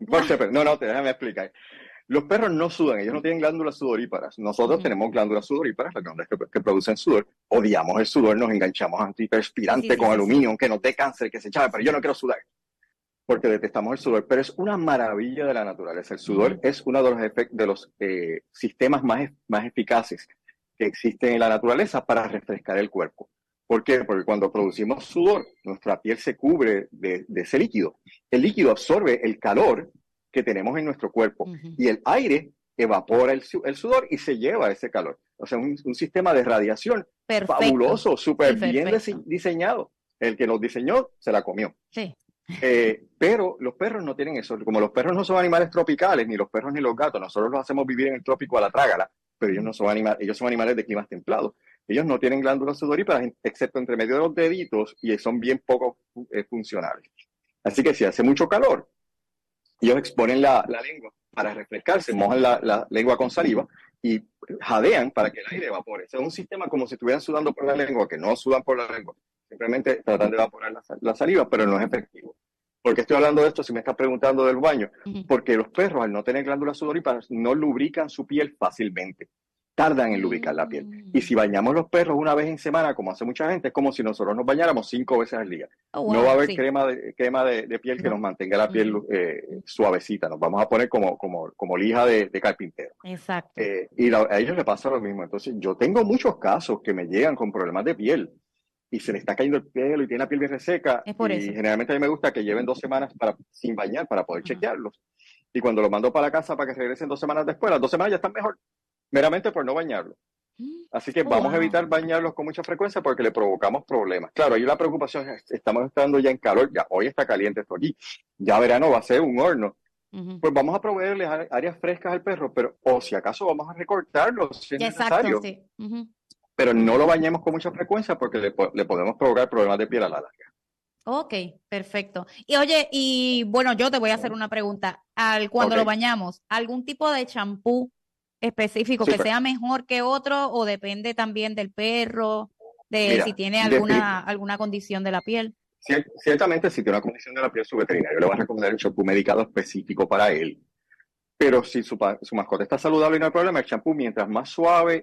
No, no, te déjame explicar. Los perros no sudan, ellos no tienen glándulas sudoríparas. Nosotros uh-huh. tenemos glándulas sudoríparas, las glándulas que, que producen sudor. Odiamos el sudor, nos enganchamos a antiperspirante sí, sí, con sí, aluminio, sí. aunque nos dé cáncer, que se chave, pero yo no quiero sudar. Porque detestamos el sudor, pero es una maravilla de la naturaleza. El sudor uh-huh. es uno de los, efect- de los eh, sistemas más, más eficaces que existen en la naturaleza para refrescar el cuerpo. ¿Por qué? Porque cuando producimos sudor, nuestra piel se cubre de, de ese líquido. El líquido absorbe el calor que tenemos en nuestro cuerpo uh-huh. y el aire evapora el, el sudor y se lleva ese calor. O sea, un, un sistema de radiación perfecto. Fabuloso, súper sí, bien dise- diseñado. El que los diseñó se la comió. Sí. Eh, pero los perros no tienen eso. Como los perros no son animales tropicales, ni los perros ni los gatos, nosotros los hacemos vivir en el trópico a la trágala, pero ellos no son animales, ellos son animales de climas templados. Ellos no tienen glándulas sudoríparas, excepto entre medio de los deditos, y son bien poco eh, funcionales. Así que si hace mucho calor, ellos exponen la, la lengua para refrescarse, mojan la, la lengua con saliva y jadean para que el aire evapore. O sea, es un sistema como si estuvieran sudando por la lengua, que no sudan por la lengua. Simplemente tratan de evaporar la, la saliva, pero no es efectivo. ¿Por qué estoy hablando de esto si me estás preguntando del baño? Uh-huh. Porque los perros, al no tener glándulas sudoríparas, no lubrican su piel fácilmente. Tardan en lubricar la piel. Y si bañamos los perros una vez en semana, como hace mucha gente, es como si nosotros nos bañáramos cinco veces al día. Oh, wow, no va a haber sí. crema, de, crema de, de piel que no. nos mantenga la piel eh, suavecita. Nos vamos a poner como, como, como lija de, de carpintero. Exacto. Eh, y la, a ellos les pasa lo mismo. Entonces, yo tengo muchos casos que me llegan con problemas de piel y se le está cayendo el pelo y tiene la piel bien reseca. Es por y eso. Generalmente a mí me gusta que lleven dos semanas para, sin bañar para poder uh-huh. chequearlos. Y cuando los mando para la casa para que regresen dos semanas después, las dos semanas ya están mejor. Meramente por no bañarlos. Así que oh, vamos wow. a evitar bañarlos con mucha frecuencia porque le provocamos problemas. Claro, ahí la preocupación es, estamos estando ya en calor, ya hoy está caliente esto aquí, ya verano va a ser un horno. Uh-huh. Pues vamos a proveerles áreas frescas al perro, pero o si acaso vamos a recortarlos si es Exacto, necesario. Sí. Uh-huh. Pero no lo bañemos con mucha frecuencia porque le, le podemos provocar problemas de piel a la larga. Ok, perfecto. Y oye, y bueno, yo te voy a hacer una pregunta. Al, cuando okay. lo bañamos, ¿algún tipo de champú específico Super. que sea mejor que otro o depende también del perro, de Mira, si tiene alguna, alguna condición de la piel? Cier- ciertamente si tiene una condición de la piel, su veterinario le va a recomendar un champú medicado específico para él. Pero si su, su mascota está saludable y no hay problema, el champú mientras más suave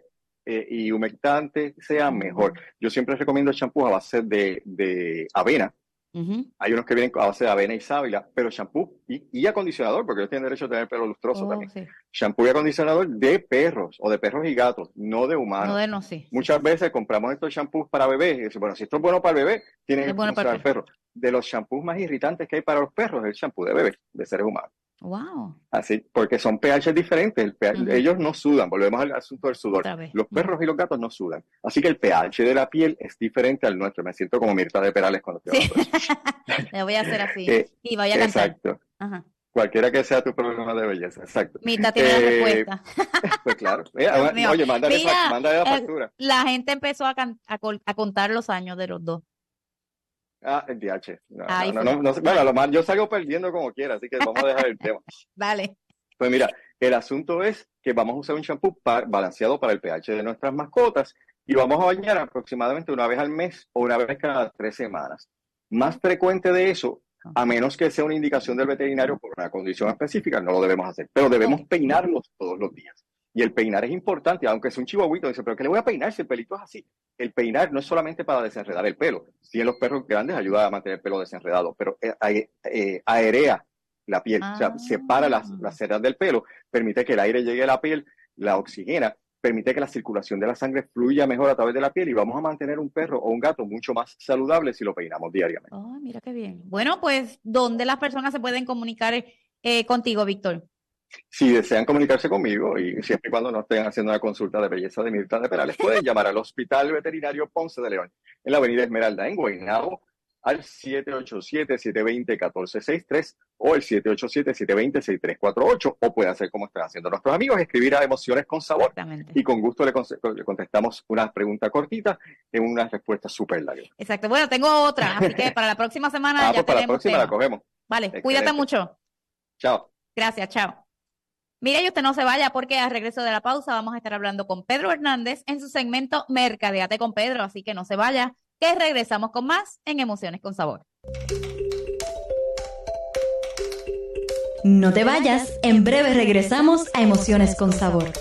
eh, y humectante sea, mejor. Yo siempre recomiendo champús a base de, de avena. Uh-huh. Hay unos que vienen a base de avena y sábila, pero champú y, y acondicionador, porque ellos tienen derecho a tener pelo lustroso Oh, también. sí. Champú y acondicionador de perros o de perros y gatos, no de humanos. No de no, sí. Muchas sí, veces compramos estos champús para bebés y dicen, bueno, si esto es bueno para el bebé, tiene Es que bueno para funcionar el el perro. De los champús más irritantes que hay para los perros es el champú de bebés, de seres humanos. Wow. Así, porque son pH diferentes. El pH, Ujú. ellos no sudan, volvemos al asunto del sudor. Otra vez. Los perros y los gatos no sudan. Así que el pH de la piel es diferente al nuestro. Me siento como Mirta de Perales cuando estoy Sí. hablando de eso. Le voy a hacer así. Eh, y vaya a cantar. Exacto. Ajá. Cualquiera que sea tu problema de belleza, exacto. Mirta tiene la Eh, respuesta. Pues claro. Mira, Dios mío. oye, mándale, Mira, fa- mándale la eh, factura. La gente empezó a, can- a, col- a contar los años de los dos. Ah, el D H. No, Ahí no, fue. no, no, no, bueno, lo más, yo salgo perdiendo como quiera, así que vamos a dejar el tema. Dale. Pues mira, el asunto es que vamos a usar un champú pa- balanceado para el pH de nuestras mascotas y vamos a bañar aproximadamente una vez al mes o una vez cada tres semanas. Más frecuente de eso, a menos que sea una indicación del veterinario por una condición específica, no lo debemos hacer, pero debemos peinarlos todos los días. Y el peinar es importante, aunque es un chihuahuito, dice, pero ¿qué le voy a peinar si el pelito es así? El peinar no es solamente para desenredar el pelo. Sí, en los perros grandes ayuda a mantener el pelo desenredado, pero eh, ae- eh, aerea la piel, Ah. o sea, separa las, las cerdas del pelo, permite que el aire llegue a la piel, la oxigena, permite que la circulación de la sangre fluya mejor a través de la piel y vamos a mantener un perro o un gato mucho más saludable si lo peinamos diariamente. Oh, mira qué bien. Bueno, pues, ¿dónde las personas se pueden comunicar eh, contigo, Víctor? Si desean comunicarse conmigo y siempre y cuando no estén haciendo una consulta de belleza de Mirta de Perales, pueden llamar al Hospital Veterinario Ponce de León en la Avenida Esmeralda en Guaynabo al siete ocho siete, siete dos cero, uno cuatro seis tres o el siete ocho siete, siete dos cero, seis tres cuatro ocho, o pueden hacer como están haciendo nuestros amigos, escribir a Emociones con Sabor Exactamente. y con gusto le, conse- le contestamos una pregunta cortita en una respuesta súper larga. Exacto. Bueno, tengo otra, así que para la próxima semana Ah, ya pues para la tenemos próxima tema. la cogemos. Vale, Excelente. cuídate mucho. Chao. Gracias, chao. Mira, y usted no se vaya porque al regreso de la pausa vamos a estar hablando con Pedro Hernández en su segmento Mercadeate con Pedro, así que no se vaya, que regresamos con más en Emociones con Sabor. No te vayas, en breve regresamos a Emociones con Sabor.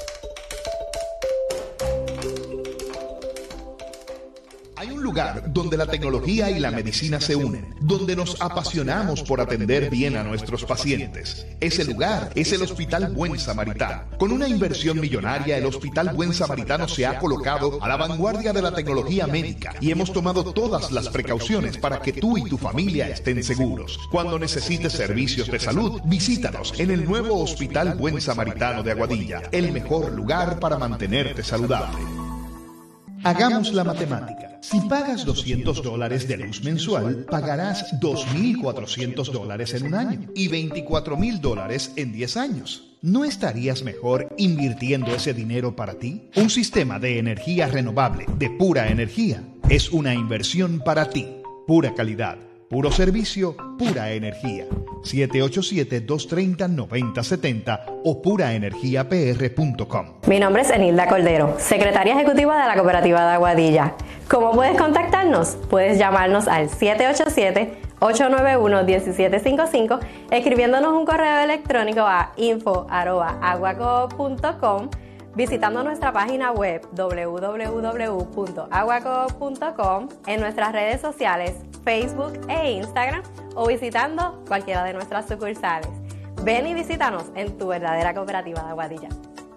Hay un lugar donde la tecnología y la medicina se unen, donde nos apasionamos por atender bien a nuestros pacientes. Ese lugar es el Hospital Buen Samaritano. Con una inversión millonaria, el Hospital Buen Samaritano se ha colocado a la vanguardia de la tecnología médica y hemos tomado todas las precauciones para que tú y tu familia estén seguros. Cuando necesites servicios de salud, visítanos en el nuevo Hospital Buen Samaritano de Aguadilla, el mejor lugar para mantenerte saludable. Hagamos la matemática. Si pagas doscientos dólares de luz mensual, pagarás dos mil cuatrocientos dólares en un año y veinticuatro mil dólares en diez años. ¿No estarías mejor invirtiendo ese dinero para ti? Un sistema de energía renovable, de pura energía, es una inversión para ti. Pura calidad, puro servicio, pura energía. siete ocho siete, dos tres cero, nueve cero siete cero o pura energía p r punto com. Mi nombre es Enilda Cordero, secretaria ejecutiva de la Cooperativa de Aguadilla. ¿Cómo puedes contactarnos? Puedes llamarnos al siete ocho siete, ocho nueve uno, uno siete cinco cinco, escribiéndonos un correo electrónico a info arroba aguacoop punto com, visitando nuestra página web doble u doble u doble u punto aguacoop punto com, en nuestras redes sociales Facebook e Instagram o visitando cualquiera de nuestras sucursales. Ven y visítanos en tu verdadera cooperativa de Aguadilla.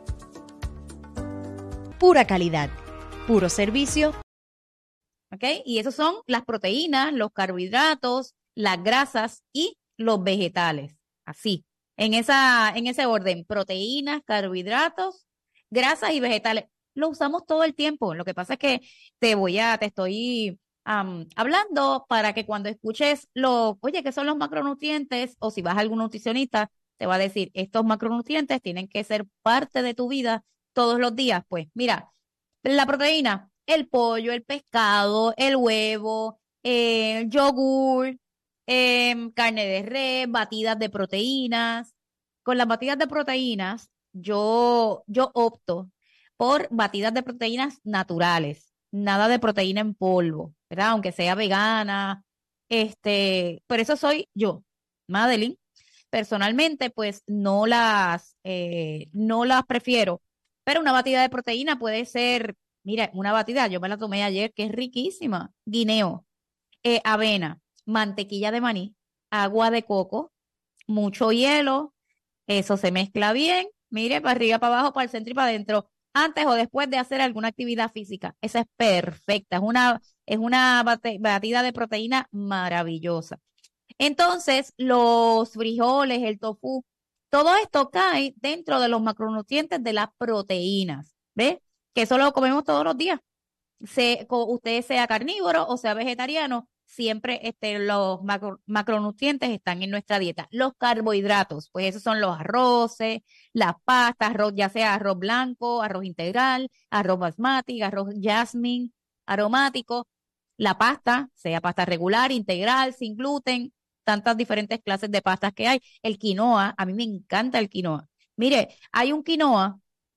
Pura calidad, puro servicio. ¿Ok? Y esos son las proteínas, los carbohidratos, las grasas y los vegetales. Así, en esa, en ese orden, proteínas, carbohidratos, grasas y vegetales. Lo usamos todo el tiempo. Lo que pasa es que te voy a, te estoy um, hablando para que cuando escuches lo, oye, ¿qué son los macronutrientes? O si vas a algún nutricionista, te va a decir, estos macronutrientes tienen que ser parte de tu vida todos los días. Pues mira, la proteína, el pollo, el pescado, el huevo, eh, el yogur, eh, carne de res, batidas de proteínas. Con las batidas de proteínas, yo, yo opto por batidas de proteínas naturales, nada de proteína en polvo, ¿verdad? Aunque sea vegana, este, pero eso soy yo, Madeline. Personalmente, pues no las, eh, no las prefiero, pero una batida de proteína puede ser Mira, una batida, yo me la tomé ayer, que es riquísima. Guineo, eh, avena, mantequilla de maní, agua de coco, mucho hielo, eso se mezcla bien, mire, para arriba, para abajo, para el centro y para adentro, antes o después de hacer alguna actividad física. Esa es perfecta, es una, es una bate- batida de proteína maravillosa. Entonces, los frijoles, el tofu, todo esto cae dentro de los macronutrientes de las proteínas, ¿ves? Que eso lo comemos todos los días. Se, co- usted sea carnívoro o sea vegetariano, siempre este, los macro- macronutrientes están en nuestra dieta. Los carbohidratos, pues esos son los arroces, las pastas, arroz, ya sea arroz blanco, arroz integral, arroz basmati, arroz jasmine, aromático, la pasta, sea pasta regular, integral, sin gluten, tantas diferentes clases de pastas que hay. El quinoa, a mí me encanta el quinoa. Mire, hay un quinoa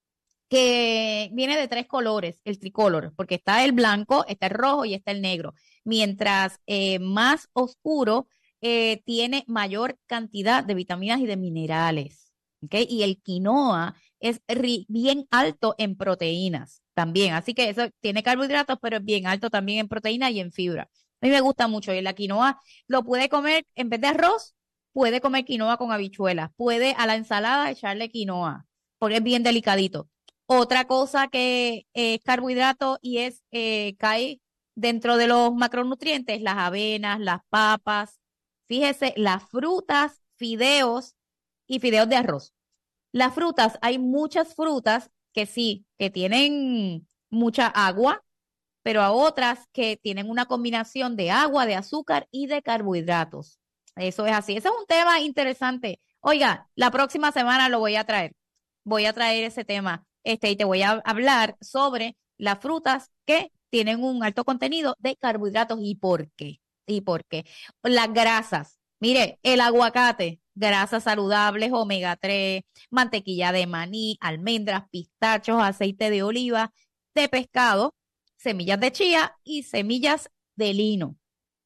que viene de tres colores, el tricolor, porque está el blanco, está el rojo y está el negro. Mientras eh, más oscuro, eh, tiene mayor cantidad de vitaminas y de minerales. ¿Ok? Y el quinoa es ri- bien alto en proteínas también. Así que eso tiene carbohidratos, pero es bien alto también en proteína y en fibra. A mí me gusta mucho. Y la quinoa lo puede comer en vez de arroz, puede comer quinoa con habichuelas, puede a la ensalada echarle quinoa, porque es bien delicadito. Otra cosa que es carbohidrato y es eh, cae dentro de los macronutrientes, las avenas, las papas, fíjese, las frutas, fideos y fideos de arroz. Las frutas, hay muchas frutas que sí, que tienen mucha agua, pero a otras que tienen una combinación de agua, de azúcar y de carbohidratos. Eso es así. Ese es un tema interesante. Oiga, la próxima semana lo voy a traer. Voy a traer ese tema, este, y te voy a hablar sobre las frutas que tienen un alto contenido de carbohidratos y por qué. ¿Y por qué? Las grasas. Mire, el aguacate, grasas saludables, omega tres, mantequilla de maní, almendras, pistachos, aceite de oliva, de pescado, semillas de chía y semillas de lino.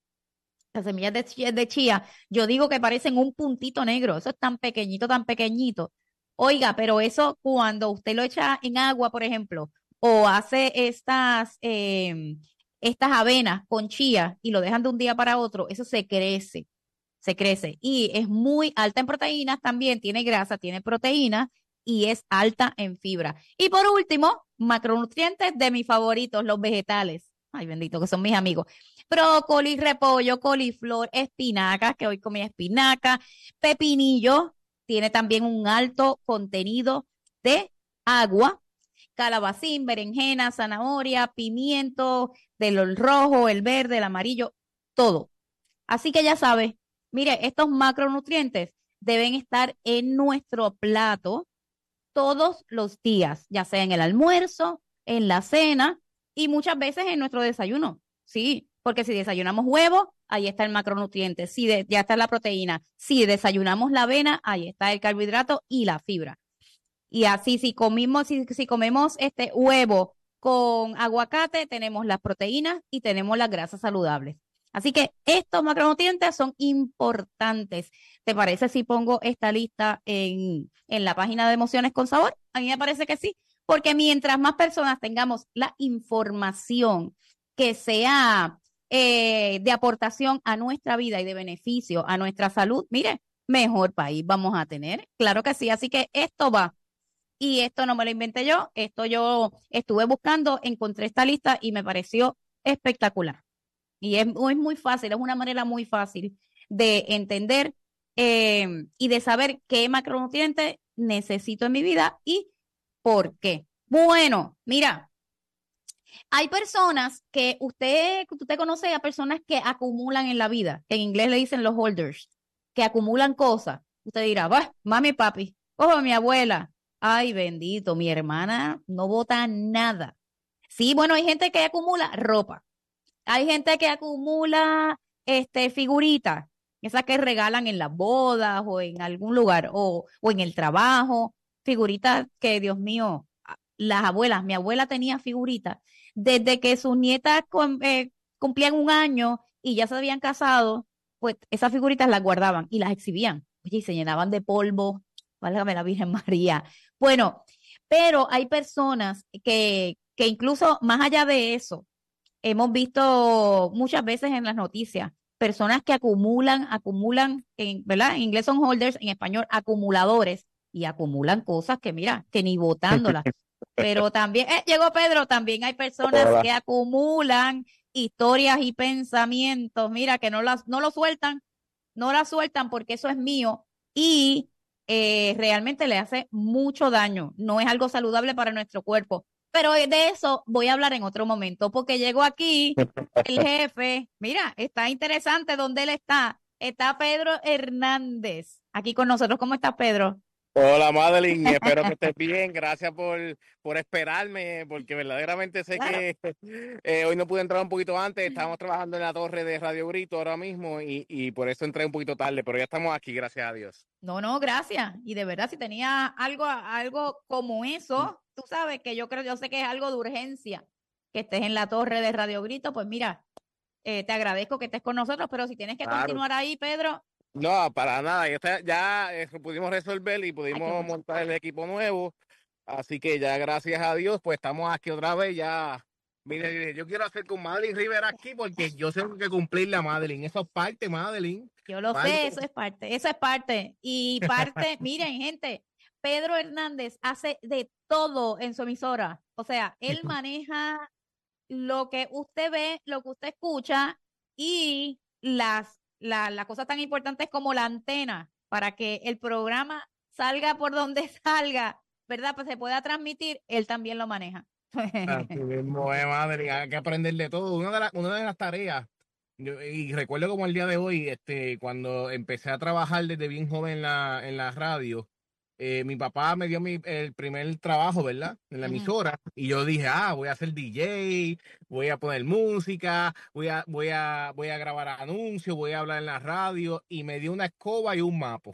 Las semillas de chía, de chía, yo digo que parecen un puntito negro, eso es tan pequeñito, tan pequeñito. Oiga, pero eso cuando usted lo echa en agua, por ejemplo, o hace estas, eh, estas avenas con chía y lo dejan de un día para otro, eso se crece, se crece. Y es muy alta en proteínas también, tiene grasa, tiene proteínas y es alta en fibra. Y por último, macronutrientes de mis favoritos, los vegetales. Ay, bendito, que son mis amigos. Brócoli, repollo, coliflor, espinacas, que hoy comí espinaca, pepinillo, tiene también un alto contenido de agua, calabacín, berenjena, zanahoria, pimiento, del rojo, el verde, el amarillo, todo. Así que ya sabes, mire, estos macronutrientes deben estar en nuestro plato todos los días, ya sea en el almuerzo, en la cena y muchas veces en nuestro desayuno. Sí, porque si desayunamos huevo, ahí está el macronutriente, si de, ya está la proteína, si desayunamos la avena, ahí está el carbohidrato y la fibra. Y así, si comimos, si, si comemos este huevo con aguacate, tenemos las proteínas y tenemos las grasas saludables. Así que estos macronutrientes son importantes. ¿Te parece si pongo esta lista en, en la página de Emociones con Sabor? A mí me parece que sí, porque mientras más personas tengamos la información que sea eh, de aportación a nuestra vida y de beneficio a nuestra salud, mire, mejor país vamos a tener. Claro que sí, así que esto va. Y esto no me lo inventé yo, esto yo estuve buscando, encontré esta lista y me pareció espectacular. Y es, es muy fácil, es una manera muy fácil de entender eh, y de saber qué macronutrientes necesito en mi vida y por qué. Bueno, mira, hay personas que usted, usted conoce a personas que acumulan en la vida, que en inglés le dicen los holders, que acumulan cosas. Usted dirá, va, mami, papi, ojo, mi abuela. Ay, bendito, mi hermana no bota nada. Sí, bueno, hay gente que acumula ropa. Hay gente que acumula este, figuritas, esas que regalan en las bodas o en algún lugar o, o en el trabajo, figuritas que, Dios mío, las abuelas, mi abuela tenía figuritas desde que sus nietas com, eh, cumplían un año y ya se habían casado, pues esas figuritas las guardaban y las exhibían. Oye, y se llenaban de polvo, válgame la Virgen María. Bueno, pero hay personas que que incluso más allá de eso, hemos visto muchas veces en las noticias personas que acumulan, acumulan, en, ¿verdad? En inglés son holders, en español acumuladores, y acumulan cosas que mira, que ni botándolas. Pero también, eh, llegó Pedro, también hay personas Hola. que acumulan historias y pensamientos, mira, que no las, no lo sueltan, no las sueltan porque eso es mío y eh, realmente le hace mucho daño. No es algo saludable para nuestro cuerpo. Pero de eso voy a hablar en otro momento, porque llegó aquí el jefe. Mira, está interesante donde él está. Está Pedro Hernández aquí con nosotros. ¿Cómo estás, Pedro? Hola Madeline, espero que estés bien. Gracias por, por esperarme, porque verdaderamente sé Claro. que eh, hoy no pude entrar un poquito antes. Estábamos trabajando en la torre de Radio Grito ahora mismo y, y por eso entré un poquito tarde, pero ya estamos aquí, gracias a Dios. No, no, gracias. Y de verdad, si tenía algo, algo como eso, tú sabes que yo creo, yo sé que es algo de urgencia que estés en la torre de Radio Grito, pues mira, eh, te agradezco que estés con nosotros, pero si tienes que Claro. continuar ahí, Pedro, No, para nada, ya, está- ya eh, pudimos resolver y pudimos bueno. montar el equipo nuevo, así que ya gracias a Dios, pues estamos aquí otra vez, ya. Mire, dije, yo quiero hacer con Madeline Rivera aquí porque yo tengo que cumplirle a Madeline, eso es parte, Madeline. Yo lo Parte. sé, eso es parte, eso es parte. Y parte, miren, gente, Pedro Hernández hace de todo en su emisora. O sea, él maneja lo que usted ve, lo que usted escucha y las, la, las cosas tan importantes como la antena para que el programa salga por donde salga, ¿verdad? Pues se pueda transmitir, él también lo maneja. Así mismo es, Madeline, hay que aprender de todo. Una de, las una de las tareas, yo- y recuerdo como el día de hoy, este, cuando empecé a trabajar desde bien joven en la, en la radio, eh, mi papá me dio mi, el primer trabajo, ¿verdad? En la Ujú. emisora, y yo dije, ah, voy a ser D J, voy a poner música, voy a, voy a, voy a grabar anuncios, voy a hablar en la radio, y me dio una escoba y un mapo.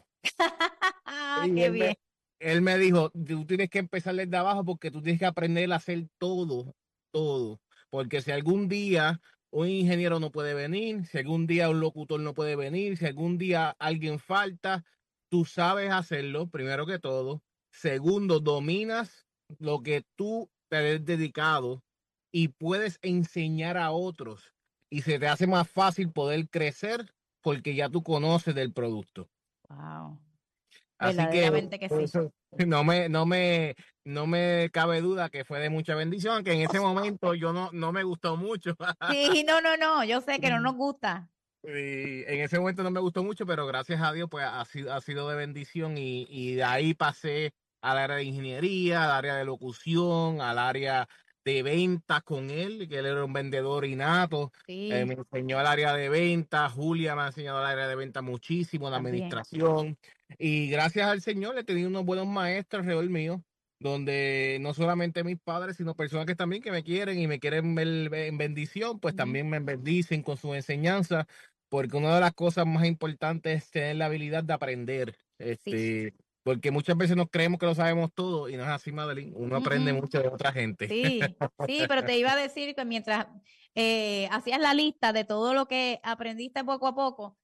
Ah, Y qué él bien. me, él me dijo, tú tienes que empezar desde abajo porque tú tienes que aprender a hacer todo, todo. Porque si algún día un ingeniero no puede venir, si algún día un locutor no puede venir, si algún día alguien falta, tú sabes hacerlo, primero que todo. Segundo, dominas lo que tú te has dedicado y puedes enseñar a otros. Y se te hace más fácil poder crecer porque ya tú conoces del producto. Wow. Así que Verdaderamente que por sí. eso no me, no me, no me cabe duda que fue de mucha bendición, que en ese momento yo no, no me gustó mucho. Sí, no, no, no, yo sé que no nos gusta. Y en ese momento no me gustó mucho, pero gracias a Dios, pues ha sido, ha sido de bendición y, y de ahí pasé al área de ingeniería, al área de locución, al área de ventas con él, que él era un vendedor innato. Sí, Eh, me enseñó el área de ventas, Julia me ha enseñado el área de ventas muchísimo, la también. administración. Y gracias al Señor he tenido unos buenos maestros alrededor mío, donde no solamente mis padres, sino personas que también que me quieren y me quieren ver en bendición, pues Ujú. también me bendicen con su enseñanza, porque una de las cosas más importantes es tener la habilidad de aprender. Sí. Este, porque muchas veces nos creemos que lo sabemos todo y no es así, Madeline. Uno aprende Mm-mm. mucho de otra gente. Sí, sí, pero te iba a decir que mientras eh, hacías la lista de todo lo que aprendiste poco a poco,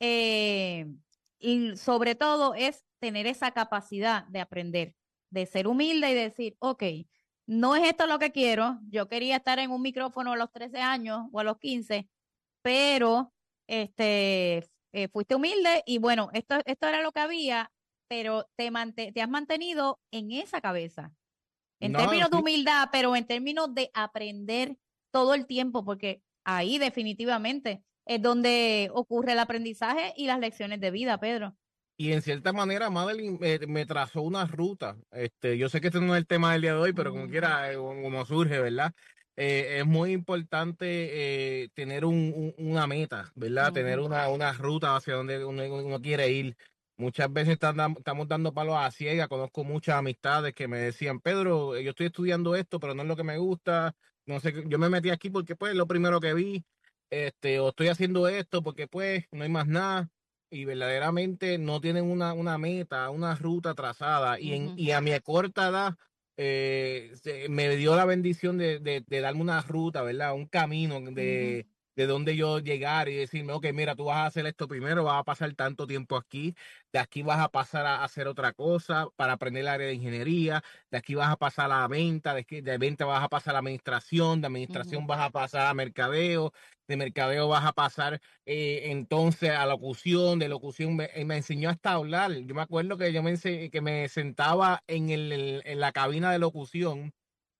eh, y sobre todo es tener esa capacidad de aprender, de ser humilde y decir, ok, no es esto lo que quiero, yo quería estar en un micrófono a los trece años o a los quince, pero este, eh, fuiste humilde y bueno, esto, esto era lo que había, pero te, mante- te has mantenido en esa cabeza. En No, términos de sí. humildad, pero en términos de aprender todo el tiempo, porque ahí definitivamente es donde ocurre el aprendizaje y las lecciones de vida, Pedro. Y en cierta manera, Madeline me, me trazó una ruta. Este, yo sé que este no es el tema del día de hoy, pero como Mm. quiera, eh, como como surge, ¿verdad? Eh, es muy importante eh, tener un, un- una meta, ¿verdad? Ujú. Tener una, una ruta hacia donde uno, uno quiere ir. Muchas veces están dam- estamos dando palos a ciegas. Conozco muchas amistades que me decían, Pedro, yo estoy estudiando esto, pero no es lo que me gusta. No sé, qué- yo me metí aquí porque pues es lo primero que vi. Este, o estoy haciendo esto porque pues no hay más nada y verdaderamente no tienen una, una meta, una ruta trazada. Y, en, Ujú. y a mi corta edad eh, se- me dio la bendición de, de, de darme una ruta, ¿verdad? Un camino de, de dónde yo llegar y decirme, ok, mira, tú vas a hacer esto primero, vas a pasar tanto tiempo aquí, de aquí vas a pasar a hacer otra cosa para aprender el área de ingeniería, de aquí vas a pasar a la venta, de, aquí, de venta vas a pasar a la administración, de administración uh-huh. vas a pasar a mercadeo, de mercadeo vas a pasar eh, entonces a locución, de locución me, me enseñó hasta a hablar. Yo me acuerdo que yo me, que me sentaba en, el, el, en la cabina de locución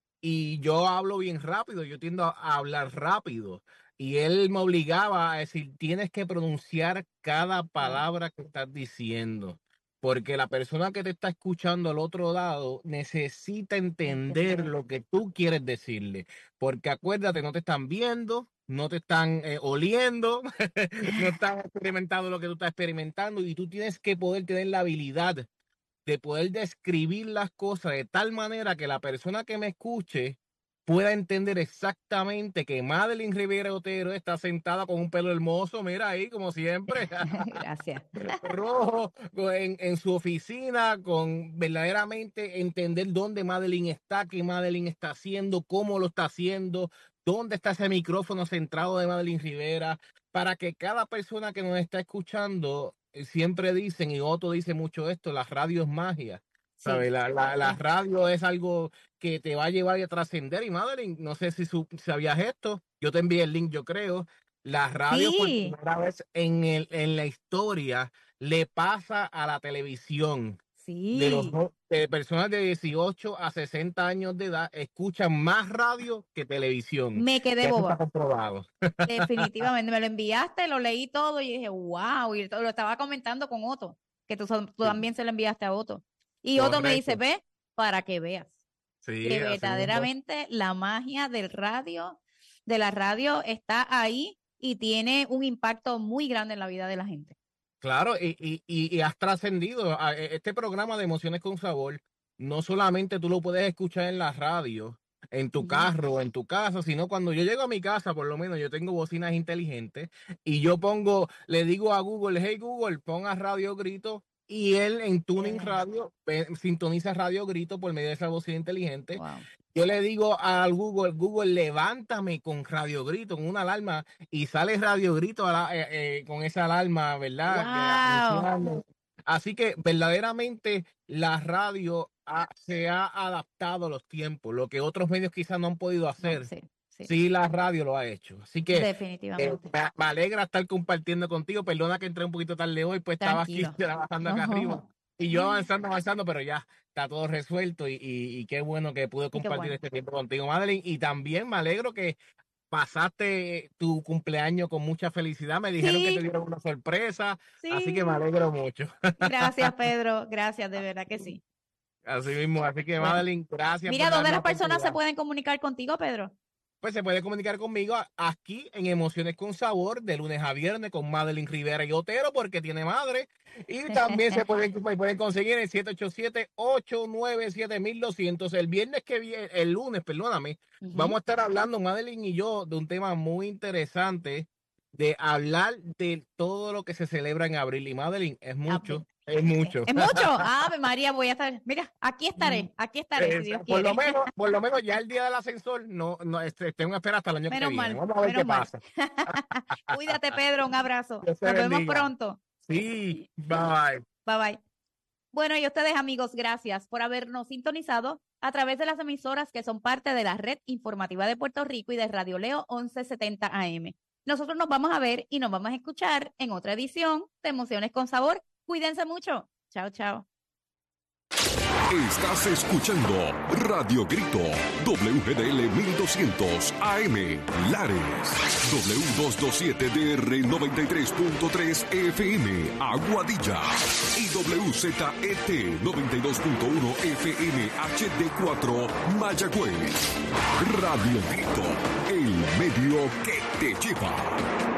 y yo hablo bien rápido, yo tiendo a, a hablar rápido. Y él me obligaba a decir, tienes que pronunciar cada palabra que estás diciendo, porque la persona que te está escuchando al otro lado necesita entender lo que tú quieres decirle, porque acuérdate, no te están viendo, no te están eh, oliendo, no están experimentando lo que tú estás experimentando, y tú tienes que poder tener la habilidad de poder describir las cosas de tal manera que la persona que me escuche pueda entender exactamente que Madeline Rivera Otero está sentada con un pelo hermoso, mira ahí, como siempre. Gracias. Rojo, en, en su oficina, con verdaderamente entender dónde Madeline está, qué Madeline está haciendo, cómo lo está haciendo, dónde está ese micrófono centrado de Madeline Rivera, para que cada persona que nos está escuchando, siempre dicen, y Otto dice mucho esto, la radio es magia. ¿Sabes? Sí. La, la, la radio es algo que te va a llevar y a trascender. Y Madeline, no sé si su, sabías esto, yo te envié el link, yo creo. La radio sí. por primera vez en, el, en la historia le pasa a la televisión. Sí. De, los, de personas de dieciocho a sesenta años de edad escuchan más radio que televisión. Me quedé Eso boba. Está comprobado. Definitivamente, me lo enviaste, lo leí todo y dije, wow, y lo estaba comentando con Otto, que tú, tú sí. también se lo enviaste a Otto. Y Correcto. Otto me dice, ve, para que veas. Sí, que verdaderamente la magia del radio, de la radio está ahí y tiene un impacto muy grande en la vida de la gente. Claro, y, y, y has trascendido. Este programa de Emociones con Sabor, no solamente tú lo puedes escuchar en la radio, en tu carro, en tu casa, sino cuando yo llego a mi casa, por lo menos yo tengo bocinas inteligentes y yo pongo, le digo a Google, hey Google, pon a Radio Grito, y él en Tuning Radio sintoniza Radio Grito por medio de esa bocina inteligente. Wow. Yo le digo al Google, Google, levántame con Radio Grito, con una alarma, y sale Radio Grito a la, eh, eh, con esa alarma, ¿verdad? Wow. Así que verdaderamente la radio ha, se ha adaptado a los tiempos, lo que otros medios quizás no han podido hacer. No, sí. Sí. sí, la radio lo ha hecho. Así que definitivamente. Eh, me, me alegra estar compartiendo contigo. Perdona que entré un poquito tarde hoy, pues Tranquilo. Estaba aquí trabajando acá uh-huh. arriba. Y yo avanzando, avanzando, pero ya está todo resuelto y, y, y qué bueno que pude compartir bueno. este tiempo contigo, Madeline. Y también me alegro que pasaste tu cumpleaños con mucha felicidad. Me dijeron sí. que te dieron una sorpresa, sí. así que me alegro mucho. Gracias, Pedro. Gracias, de verdad que sí. Así mismo, así que bueno. Madeline, gracias. Mira, ¿dónde las personas se pueden comunicar contigo, Pedro? Pues se puede comunicar conmigo aquí en Emociones con Sabor, de lunes a viernes, con Madeline Rivera y Otero, porque tiene madre. Y también se pueden, pueden conseguir en siete ocho siete, ocho nueve siete, dos cero cero. El viernes que viene, el lunes, perdóname, uh-huh. vamos a estar hablando, Madeline y yo, de un tema muy interesante, de hablar de todo lo que se celebra en abril. Y Madeline, es mucho. Es mucho. Es mucho. Ave María, voy a estar. Mira, aquí estaré, aquí estaré. Eh, si Dios por quiere. lo menos, por lo menos ya el día del ascensor no, no este, tengo que esperar hasta el año menos que mal, viene. Vamos a ver qué mal. pasa. Cuídate, Pedro, un abrazo. Nos bendiga. vemos pronto. Sí, bye. Bye bye. Bueno, y ustedes, amigos, gracias por habernos sintonizado a través de las emisoras que son parte de la Red Informativa de Puerto Rico y de Radio Leo once setenta A M. Nosotros nos vamos a ver y nos vamos a escuchar en otra edición de Emociones con Sabor. Cuídense mucho. Chao, chao. Estás escuchando Radio Grito, W G D L mil doscientos A M, Lares, W doscientos veintisiete D R noventa y tres punto tres F M, Aguadilla, y W Z E T noventa y dos punto uno F M H D cuatro, Mayagüez. Radio Grito, el medio que te lleva.